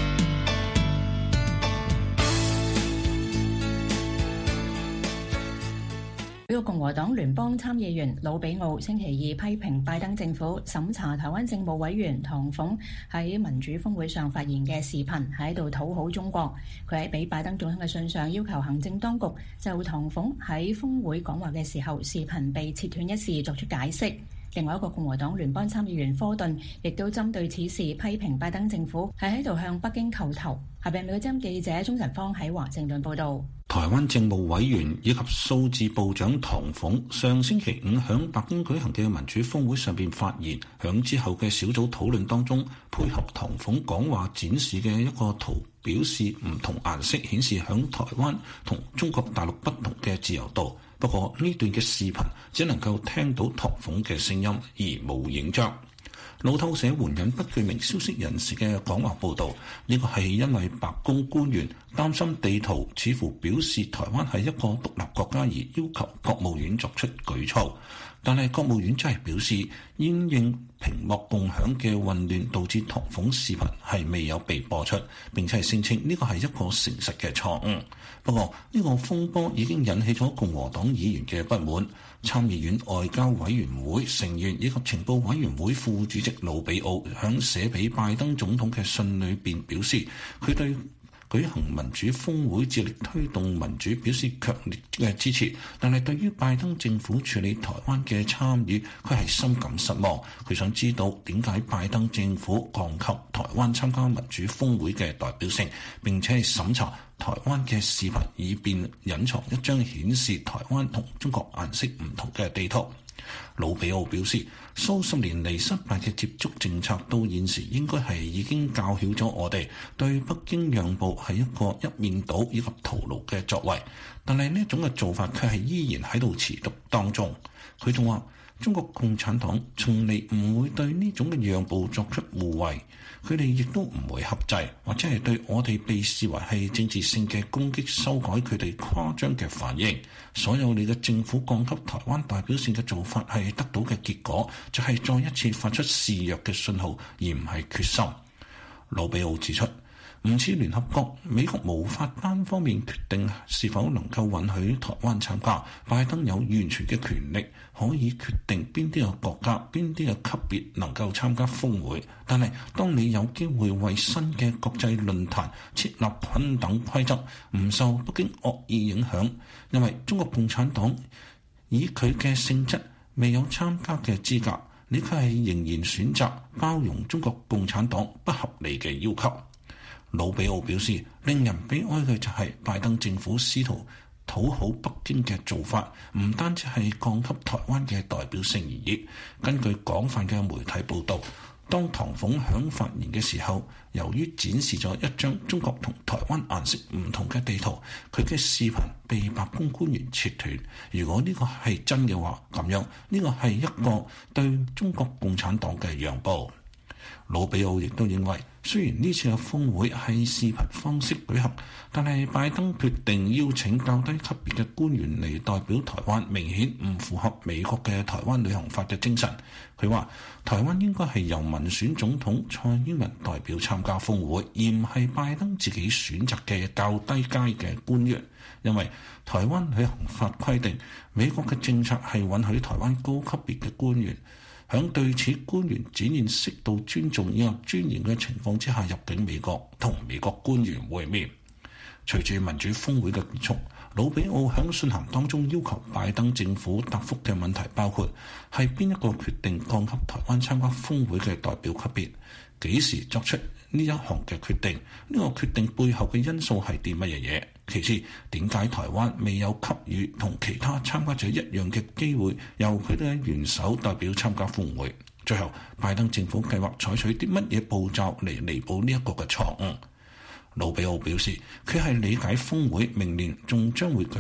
美國共和黨聯邦參議員魯比奧星期二批評拜登政府審查台灣政務委員唐鳳喺民主峰會上發言嘅視頻喺度討好中國。佢喺俾拜登總統嘅信上要求行政當局就唐鳳喺峰會講話嘅時候視頻被切斷一事作出解釋。另外一個共和黨聯邦參議員科頓亦都針對此事批評拜登政府係喺度向北京叩頭。下邊美國之音記者鍾晨芳喺華盛頓報導。 台灣政務委員以及數字部長唐鳳上星期五響北京舉行嘅民主峰會上邊發言，響之後嘅小組討論當中，配合唐鳳講話展示嘅一個圖，表示唔同顏色顯示響台灣同中國大陸不同嘅自由度。不過呢段嘅視頻只能夠聽到唐鳳嘅聲音而冇影像。路透社援引不具名消息人士嘅講話報導，呢個係因為白宮官員擔心地圖似乎表示台灣係一個獨立國家而要求國務院作出舉措，但係國務院真係表示因應屏幕共享嘅混亂導致唐鳳視頻係未有被播出，並且係聲稱呢個係一個誠實嘅錯誤。不過呢個風波已經引起咗共和黨議員嘅不滿。參議院外交委員會成員以及情報委員會副主席魯比奧響寫俾拜登總統嘅信裏邊表示，佢對舉行民主峰會致力推動民主表示強烈嘅支持，但係對於拜登政府處理台灣嘅參與，佢係深感失望。佢想知道點解拜登政府降級台灣參加民主峰會嘅代表性，並且係審查台灣嘅視頻，以便隱藏一張顯示台灣同中國顏色唔同嘅地圖。魯比奧表示，數十年嚟失敗嘅接觸政策到現時應該係已經教曉咗我哋對北京讓步係一個一面倒以及徒勞嘅作為，但係呢種嘅做法卻係依然喺度持續當中。佢仲話，中國共產黨從嚟唔會對呢種嘅讓步作出護衛，佢哋亦都唔會克制，或者係對我哋被視為係政治性嘅攻擊修改佢哋誇張嘅反應。所有你嘅政府降級台灣代表性嘅做法係得到嘅結果，就係再一次發出示弱嘅信號，而唔係決心。魯比奧指出，唔似聯合國，美國無法單方面決定是否能夠允許台灣參加。拜登有完全嘅權力，可以決定邊啲嘅國家、邊啲嘅級別能夠參加峰會。但係當你有機會為新嘅國際論壇設立均等規則，唔受北京惡意影響，因為中國共產黨以佢嘅性質未有參加嘅資格，你卻係仍然選擇包容中國共產黨不合理嘅要求。魯比奧表示，令人悲哀嘅就係拜登政府試圖討好北京嘅做法，唔單止係降級台灣嘅代表性而已。根據廣泛嘅媒體報導，當唐鳳響發言嘅時候，由於展示咗一張中國同台灣顏色唔同嘅地圖，佢嘅視頻被白宮官員切斷。如果呢個係真嘅話，咁樣呢個係一個對中國共產黨嘅讓步。魯比奧亦都認為，雖然呢次嘅峰會係視頻方式舉行，但係拜登決定邀請較低級別嘅官員嚟代表台灣，明顯唔符合美國嘅台灣旅行法嘅精神。佢話，台灣應該係由民選總統蔡英文代表參加峰會，而唔係拜登自己選擇嘅較低階嘅官員。因為台灣旅行法規定，美國嘅政策係允許台灣高級別嘅官員響對此官員展現適度尊重以及尊嚴嘅情況之下入境美國，同美國官員會面。隨住民主峰會嘅結束，魯比奧響信函當中要求拜登政府答覆嘅問題包括：係邊一個決定降級台灣參加峰會嘅代表級別？幾時作出呢一項嘅決定？呢個決定背後嘅因素係啲乜嘢嘢？其次，點解台灣未有給予同其他參加者一樣嘅機會，由佢哋嘅元首代表參加峰會？最後，拜登政府計劃採取啲乜嘢步驟嚟彌補呢一個嘅錯誤？魯比奧表示，佢係理解峰會明年仲將會舉行，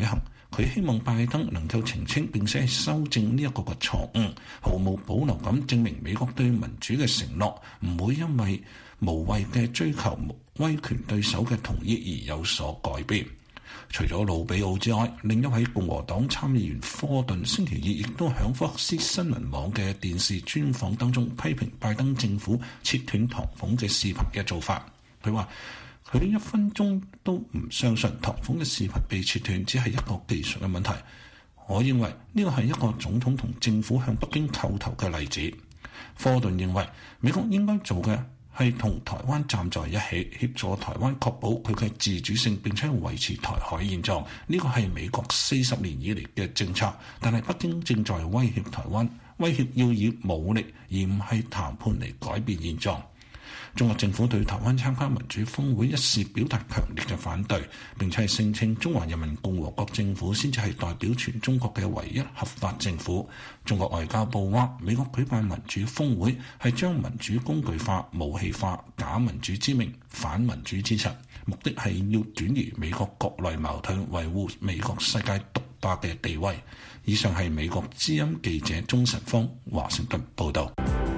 佢希望拜登能夠澄清並且係修正呢一個嘅錯誤，毫無保留咁證明美國對民主嘅承諾唔會因為無謂嘅追求威權對手嘅同意而有所改變。除咗魯比奧之外，另一位共和黨參議員科頓星期二亦都響福克斯新聞網嘅電視專訪當中批評拜登政府切斷唐鳳嘅視頻嘅做法。佢話佢1分鐘都唔相信唐鳳嘅視頻被切斷只係一個技術嘅問題。我認為呢個係一個總統同政府向北京叩頭嘅例子。科頓認為美國應該做嘅係同台灣站在一起，協助台灣確保佢嘅自主性，並且維持台海現狀。呢個係美國40年以嚟嘅政策，但係北京正在威脅台灣，威脅要以武力而唔係談判嚟改變現狀。中國政府對台灣參加民主峰會一事表達強烈嘅反對，並且係聲稱中華人民共和國政府先至係代表全中國嘅唯一合法政府。中國外交部話，美國舉辦民主峰會係將民主工具化、武器化、假民主之名、反民主之實，目的係要轉移美國國內矛盾，維護美國世界獨霸嘅地位。以上係美國之音記者鍾晨峰華盛頓報道。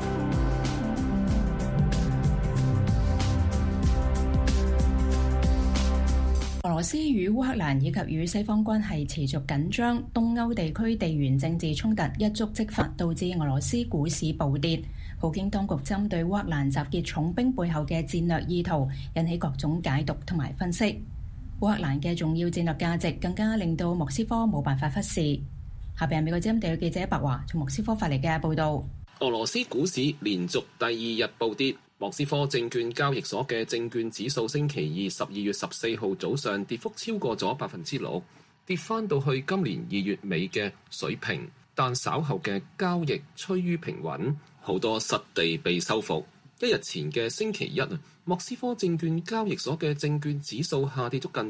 俄羅斯與烏克蘭以及與西方關係持續緊張，東歐地區地緣政治衝突一觸即發，導致俄羅斯股市暴跌。普京當局針對烏克蘭集結重兵背後嘅戰略意圖，引起各種解讀同埋分析。烏克蘭嘅重要戰略價值更加令到莫斯科冇辦法忽視。下邊係美國之音地記者白華從莫斯科發嚟嘅報導。 俄羅斯股市連續第2日暴跌。莫斯科證券交易所嘅證券指數星期二12月14號早上跌幅超過咗6%，跌翻到去今年2月尾嘅水平，但稍後嘅交易趨於平穩，好多失地被收復。一日前嘅星期一，莫斯科證券交易所嘅證券指數下跌咗近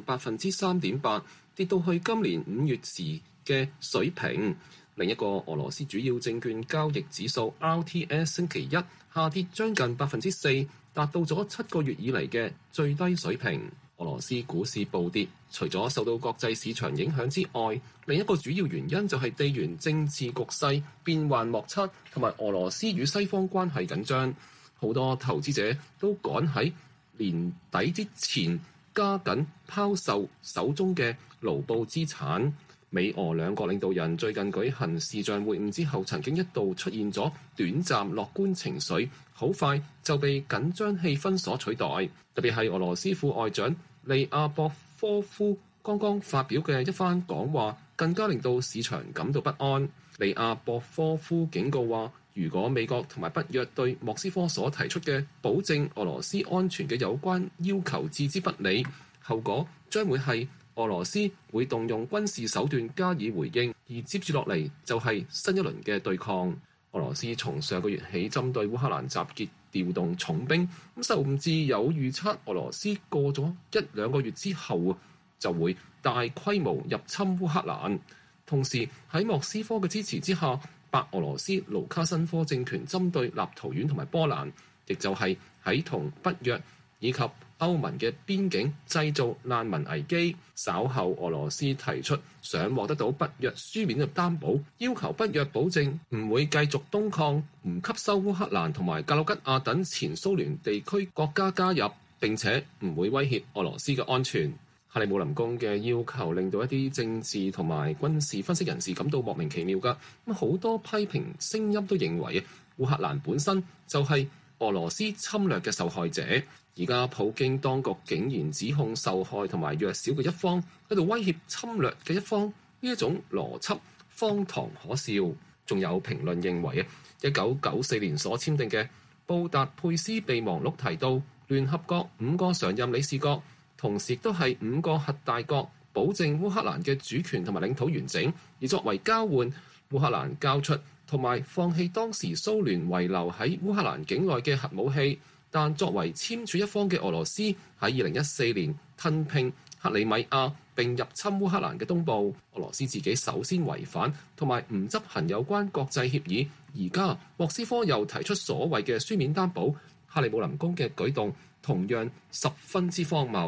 3.8%，跌到去今年5月時嘅水平。另一個俄羅斯主要證券交易指數 RTS 星期一下跌將近4%，達到咗7個月以嚟嘅最低水平。俄羅斯股市暴跌，除咗受到國際市場影響之外，另一個主要原因就係地緣政治局勢變幻莫測，同埋俄羅斯與西方關係緊張。好多投資者都趕喺年底之前加緊拋售手中嘅盧布資產。美俄兩國領導人最近舉行視像會晤之後，曾經一度出現咗短暫樂觀情緒，好快就被緊張氣氛所取代。特別係俄羅斯副外長利亞博科夫剛剛發表嘅一番講話，更加令到市場感到不安。利亞博科夫警告話，如果美國同埋北約對莫斯科所提出嘅保證俄羅斯安全嘅有關要求置之不理，後果將會係俄羅斯會動用軍事手段加以回應，而接住落嚟就係新一輪嘅對抗。俄羅斯從上個月起針對烏克蘭集結調動重兵，甚至有預測俄羅斯過咗1-2個月之後就會大規模入侵烏克蘭。同時喺莫斯科嘅支持之下，白俄羅斯盧卡申科政權針對立陶宛同埋波蘭，亦就係喺同北約以及歐盟嘅邊境製造難民危機。稍後俄羅斯提出想獲得到北約書面嘅擔保，要求北約保證唔會繼續東擴，唔吸收烏克蘭同埋格魯吉亞等前蘇聯地區國家加入，並且唔會威脅俄羅斯嘅安全。克里姆林宮嘅要求令到一啲政治同埋軍事分析人士感到莫名其妙㗎。好多批評聲音都認為烏克蘭本身就係俄羅斯侵略嘅受害者。而家普京當局竟然指控受害同埋弱小嘅一方喺度威脅侵略嘅一方，呢一種邏輯荒唐可笑。仲有評論認為1994年所簽訂嘅布達佩斯備忘錄提到，聯合國5個常任理事國，同時亦都係5個核大國，保證烏克蘭嘅主權同埋領土完整，而作為交換，烏克蘭交出同埋放棄當時蘇聯遺留喺烏克蘭境內嘅核武器。但作為簽署一方嘅俄羅斯喺2014年吞併克里米亞並入侵烏克蘭嘅東部，俄羅斯自己首先違反同埋唔執行有關國際協議。而家莫斯科又提出所謂嘅書面擔保，克里姆林宮嘅舉動同樣十分之荒謬。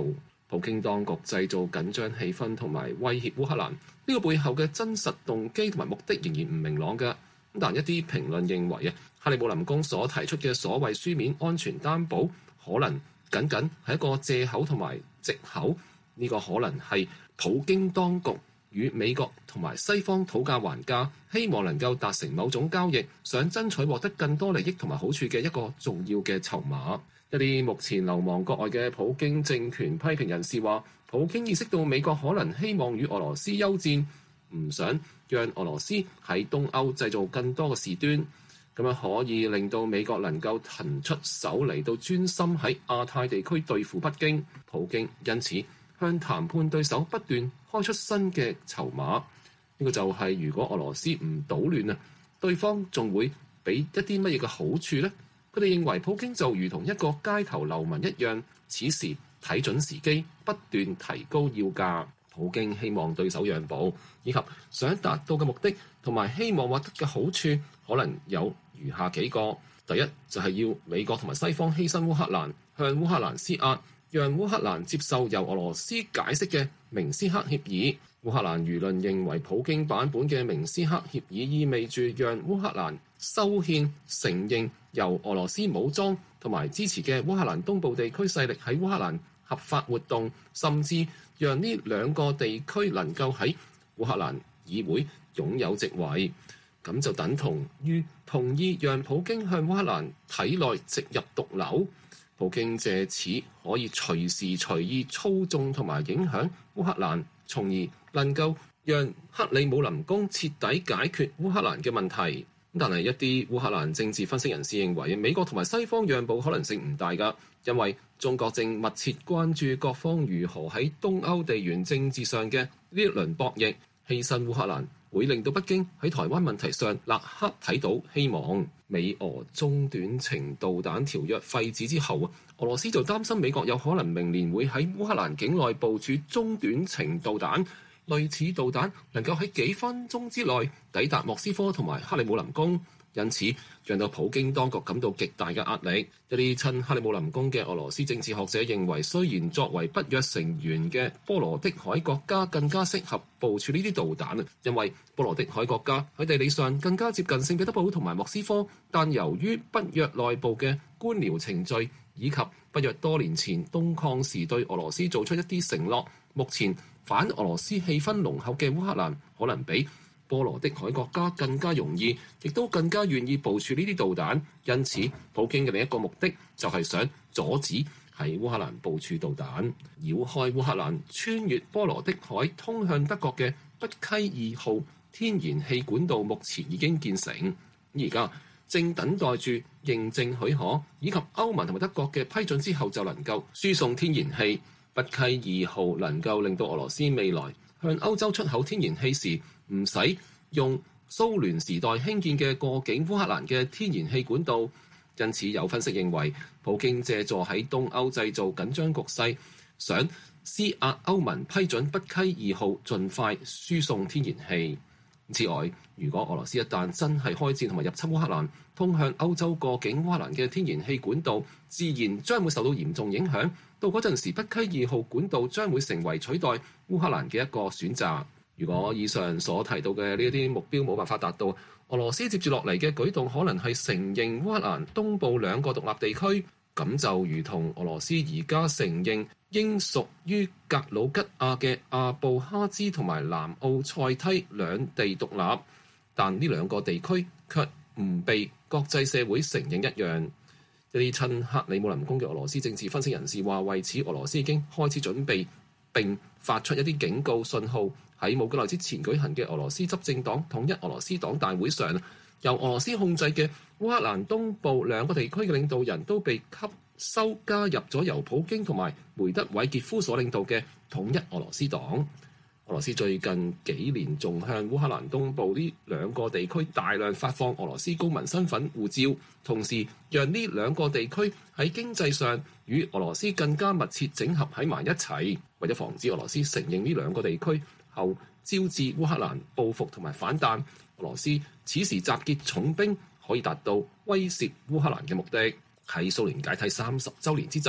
普京當局製造緊張氣氛同埋威脅烏克蘭，呢個背後嘅真實動機同埋目的仍然唔明朗嘅。但一啲評論認為克里姆林宮所提出嘅所謂書面安全擔保，可能僅僅係一個藉口同埋藉口。呢個可能係普京當局與美國同埋西方討價還價，希望能夠達成某種交易，想爭取獲得更多利益同埋好處嘅一個重要嘅籌碼。一啲目前流亡國外嘅普京政權批評人士話，普京意識到美國可能希望與俄羅斯休戰，唔想讓俄羅斯喺東歐製造更多嘅事端，咁樣可以令到美國能夠騰出手嚟到專心喺亞太地區對付北京。普京因此向談判對手不斷開出新嘅籌碼，呢個就係如果俄羅斯唔搗亂對方仲會俾一啲乜嘢嘅好處呢？佢哋認為普京就如同一個街頭流民一樣，此時睇準時機，不斷提高要價。普京希望對手讓步，以及想達到嘅目的同埋希望獲得嘅好處，可能有如下幾個。第一就係要美國同埋西方犧牲烏克蘭，向烏克蘭施壓，讓烏克蘭接受由俄羅斯解釋嘅明斯克協議。烏克蘭輿論認為普京版本嘅明斯克協議意味住讓烏克蘭修憲承認由俄羅斯武裝同埋支持嘅烏克蘭東部地區勢力喺烏克蘭合法活動，甚至讓呢兩個地區能夠喺烏克蘭議會擁有席位，咁就等同於同意讓普京向烏克蘭體內植入毒瘤。普京借此可以隨時隨意操縱同埋影響烏克蘭，從而能夠讓克里姆林宮徹底解決烏克蘭嘅問題。但係一啲烏克蘭政治分析人士認為，美國同埋西方讓步可能性唔大㗎，因為中國正密切關注各方如何喺東歐地緣政治上嘅呢一輪博弈，犧牲烏克蘭會令到北京喺台灣問題上立刻睇到希望。美俄中短程導彈條約廢止之後，俄羅斯就擔心美國有可能明年會喺烏克蘭境內部署中短程導彈，類似導彈能夠喺幾分鐘之內抵達莫斯科同埋克里姆林宮，因此讓到普京當局感到極大嘅壓力。一啲親克里姆林宮嘅俄羅斯政治學者認為，雖然作為北約成員嘅波羅的海國家更加適合部署呢啲導彈，因為波羅的海國家喺地理上更加接近聖彼得堡同埋莫斯科，但由於北約內部嘅官僚程序以及北約多年前東抗時對俄羅斯做出一啲承諾，目前反俄羅斯氣氛濃厚嘅烏克蘭可能比波羅的海國家更加容易，亦都更加願意部署呢啲導彈。因此，普京嘅另一個目的就係想阻止喺烏克蘭部署導彈，繞開烏克蘭，穿越波羅的海通向德國嘅北溪2號天然氣管道，目前已經建成，而家正等待住認證許可以及歐盟同埋德國嘅批准之後，就能夠輸送天然氣。北溪2號能夠令到俄羅斯未來向歐洲出口天然氣時，唔使用蘇聯時代興建嘅過境烏克蘭嘅天然氣管道。因此有分析認為，普京借助喺東歐製造緊張局勢，想施壓歐盟批准北溪2號盡快輸送天然氣。此外，如果俄羅斯一旦真係開戰同埋入侵烏克蘭，通向歐洲過境烏克蘭嘅天然氣管道自然將會受到嚴重影響。到嗰陣時，北溪2號管道將會成為取代烏克蘭嘅一個選擇。如果以上所提到嘅呢一啲目標冇辦法達到，俄羅斯接住落嚟嘅舉動可能係承認烏克蘭東部兩個獨立地區，咁就如同俄羅斯而家承認應屬於格魯吉亞嘅阿布哈茲同埋南奧塞梯兩地獨立，但呢兩個地區卻唔被國際社會承認一樣。一啲親克里姆林宮嘅俄羅斯政治分析人士話，為此俄羅斯已經開始準備並發出一啲警告信號。喺冇幾耐之前舉行嘅俄羅斯執政黨統一俄羅斯黨大會上，由俄羅斯控制嘅烏克蘭東部兩個地區嘅領導人都被吸收加入咗由普京同埋梅德韋傑夫所領導嘅統一俄羅斯黨。俄羅斯最近幾年仲向烏克蘭東部呢兩個地區大量發放俄羅斯公民身份護照，同時讓呢兩個地區喺經濟上與俄羅斯更加密切整合喺埋一齊，為咗防止俄羅斯承認呢兩個地區後招致烏克蘭報復同埋反彈，俄羅斯此時集結重兵，可以達到威懾烏克蘭嘅目的。喺蘇聯解體30週年之際，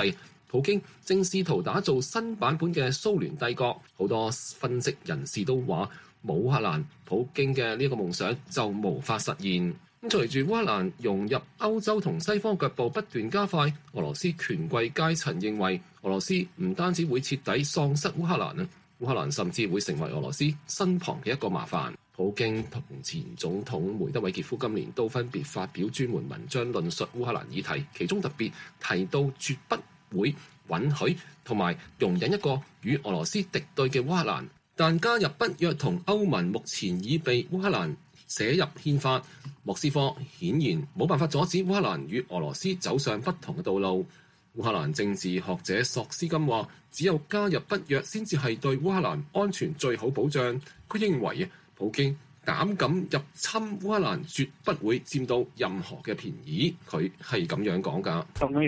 普京正試圖打造新版本嘅蘇聯帝國。好多分析人士都話，冇烏克蘭，普京嘅呢個夢想就無法實現。咁隨住烏克蘭融入歐洲同西方腳步不斷加快，俄羅斯權貴階層認為俄羅斯唔單止會徹底喪失烏克蘭啊，烏克蘭甚至會成為俄羅斯身旁嘅一個麻煩。普京同前總統梅德韋傑夫今年都分別發表專門文章論述烏克蘭議題，其中特別提到絕不會允許同埋容忍一個與俄羅斯敵對嘅烏克蘭，但加入北約同歐盟目前已被烏克蘭寫入憲法。莫斯科顯然冇辦法阻止烏克蘭與俄羅斯走上不同嘅道路。烏克蘭政治學者索斯金話，只有加入北約先至係對烏克蘭安全最好保障。佢認為普京膽敢入侵烏克蘭，絕不會佔到任何嘅便宜。佢係咁樣講㗎。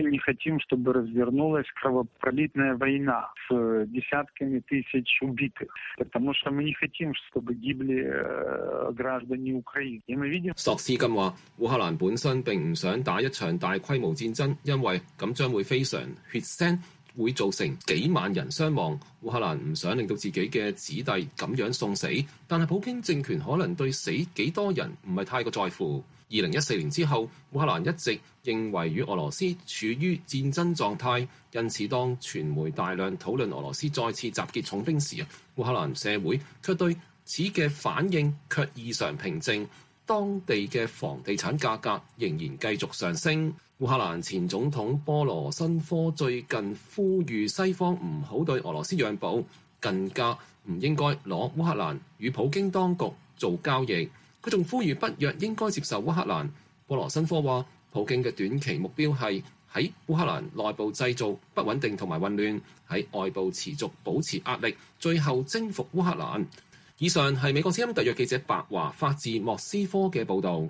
索斯金話：烏克蘭本身並唔想打一場大規模戰爭，因為咁將會非常血腥，會造成幾萬人傷亡。烏克蘭唔想令到自己嘅子弟咁樣送死，但係普京政權可能對死幾多人唔係太過在乎。2014年之後，烏克蘭一直認為與俄羅斯處於戰爭狀態，因此當傳媒大量討論俄羅斯再次集結重兵時，烏克蘭社會卻對此嘅反應卻異常平靜，當地嘅房地產價格仍然繼續上升。烏克蘭前總統波羅申科最近呼籲西方唔好對俄羅斯讓步，更加唔應該攞烏克蘭與普京當局做交易。佢仲呼籲北約應該接受烏克蘭。波羅申科話，普京嘅短期目標係喺烏克蘭內部製造不穩定同埋混亂，喺外部持續保持壓力，最後征服烏克蘭。以上係美國之音特約記者白華發自莫斯科嘅報導。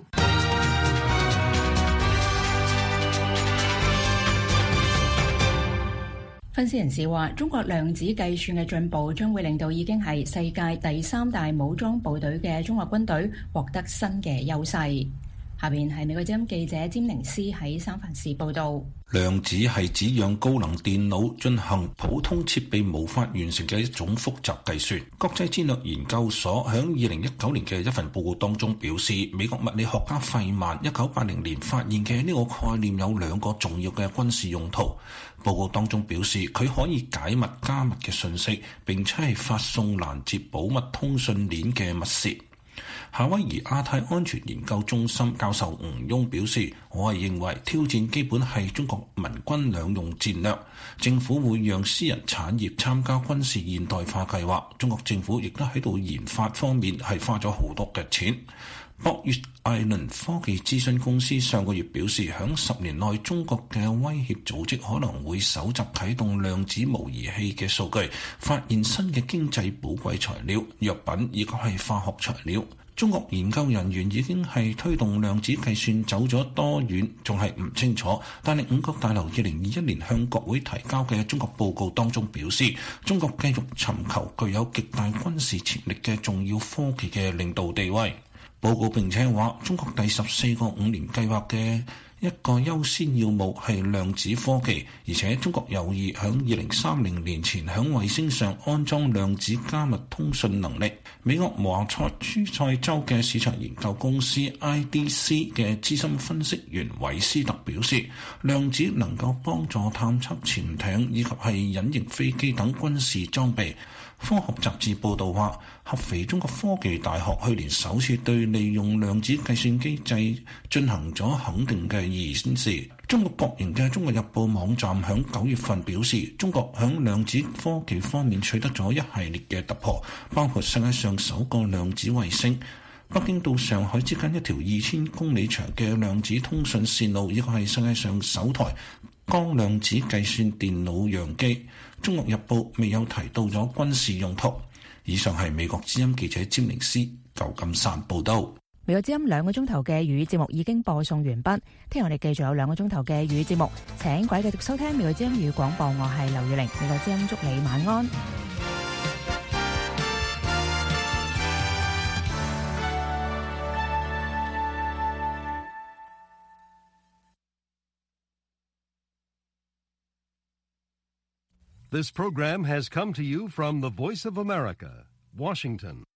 分析人士話，中國量子計算嘅進步將會令到已經係世界第3大武裝部隊嘅中國軍隊獲得新嘅優勢。下邊係美國之音記者詹寧斯喺三藩市報導。 量子係指讓高能電腦進行普通設備無法完成嘅一種複雜計算。國際戰略研究所喺2019年嘅一份報告當中表示，美國物理學家費曼1980年發現嘅呢個概念有2個重要嘅軍事用途。報告當中表示，佢可以解密加密嘅信息，並且係發送攔截保密通訊鏈嘅密匙。夏威夷亞太安全研究中心教授吳庸表示，我係認為挑戰基本係中國民軍兩用戰略，政府會讓私人產業參加軍事現代化計劃，中國政府亦都喺度研發方面係花咗好多嘅錢。博越艾倫科技諮詢公司上個月表示，響10年內中國嘅威脅組織可能會搜集啟動量子模擬器嘅數據，發現新嘅經濟寶貴材料、藥品以及係化學材料。中國研究人員已經係推動量子計算走咗多遠，仲係唔清楚。但係五角大樓2021年向國會提交嘅中國報告當中表示，中國繼續尋求具有極大軍事潛力嘅重要科技嘅領導地位。報告並且話，中國第14個5年計劃嘅一個優先要務係量子科技，而且中國有意喺2030年前喺衛星上安裝量子加密通訊能力。美國麻薩諸塞州嘅市場研究公司 IDC 嘅資深分析員韋斯特表示，量子能夠幫助探測潛艇以及係隱形飛機等軍事裝備。科學雜誌報導話，合肥中國科技大學去年首次對利用量子計算機制進行咗肯定嘅意義宣示。中國國營嘅《中國日報》網站響9月份表示，中國響量子科技方面取得咗一系列嘅突破，包括世界上首個量子衛星、北京到上海之間一條2000公里長嘅量子通訊線路，以及係世界上首台光量子計算電腦樣機。中國日報未有提到咗軍事用途。以上係美國之音記者詹寧斯舊金山報道。 美國之音2個鐘頭嘅粵語節目已經播送完畢，聽日我哋繼續有2個鐘頭嘅粵語節目，請各位繼續收聽美國之音粵語廣播，我係劉月玲，美國之音祝你晚安。 This program has come to you from the Voice of America, Washington.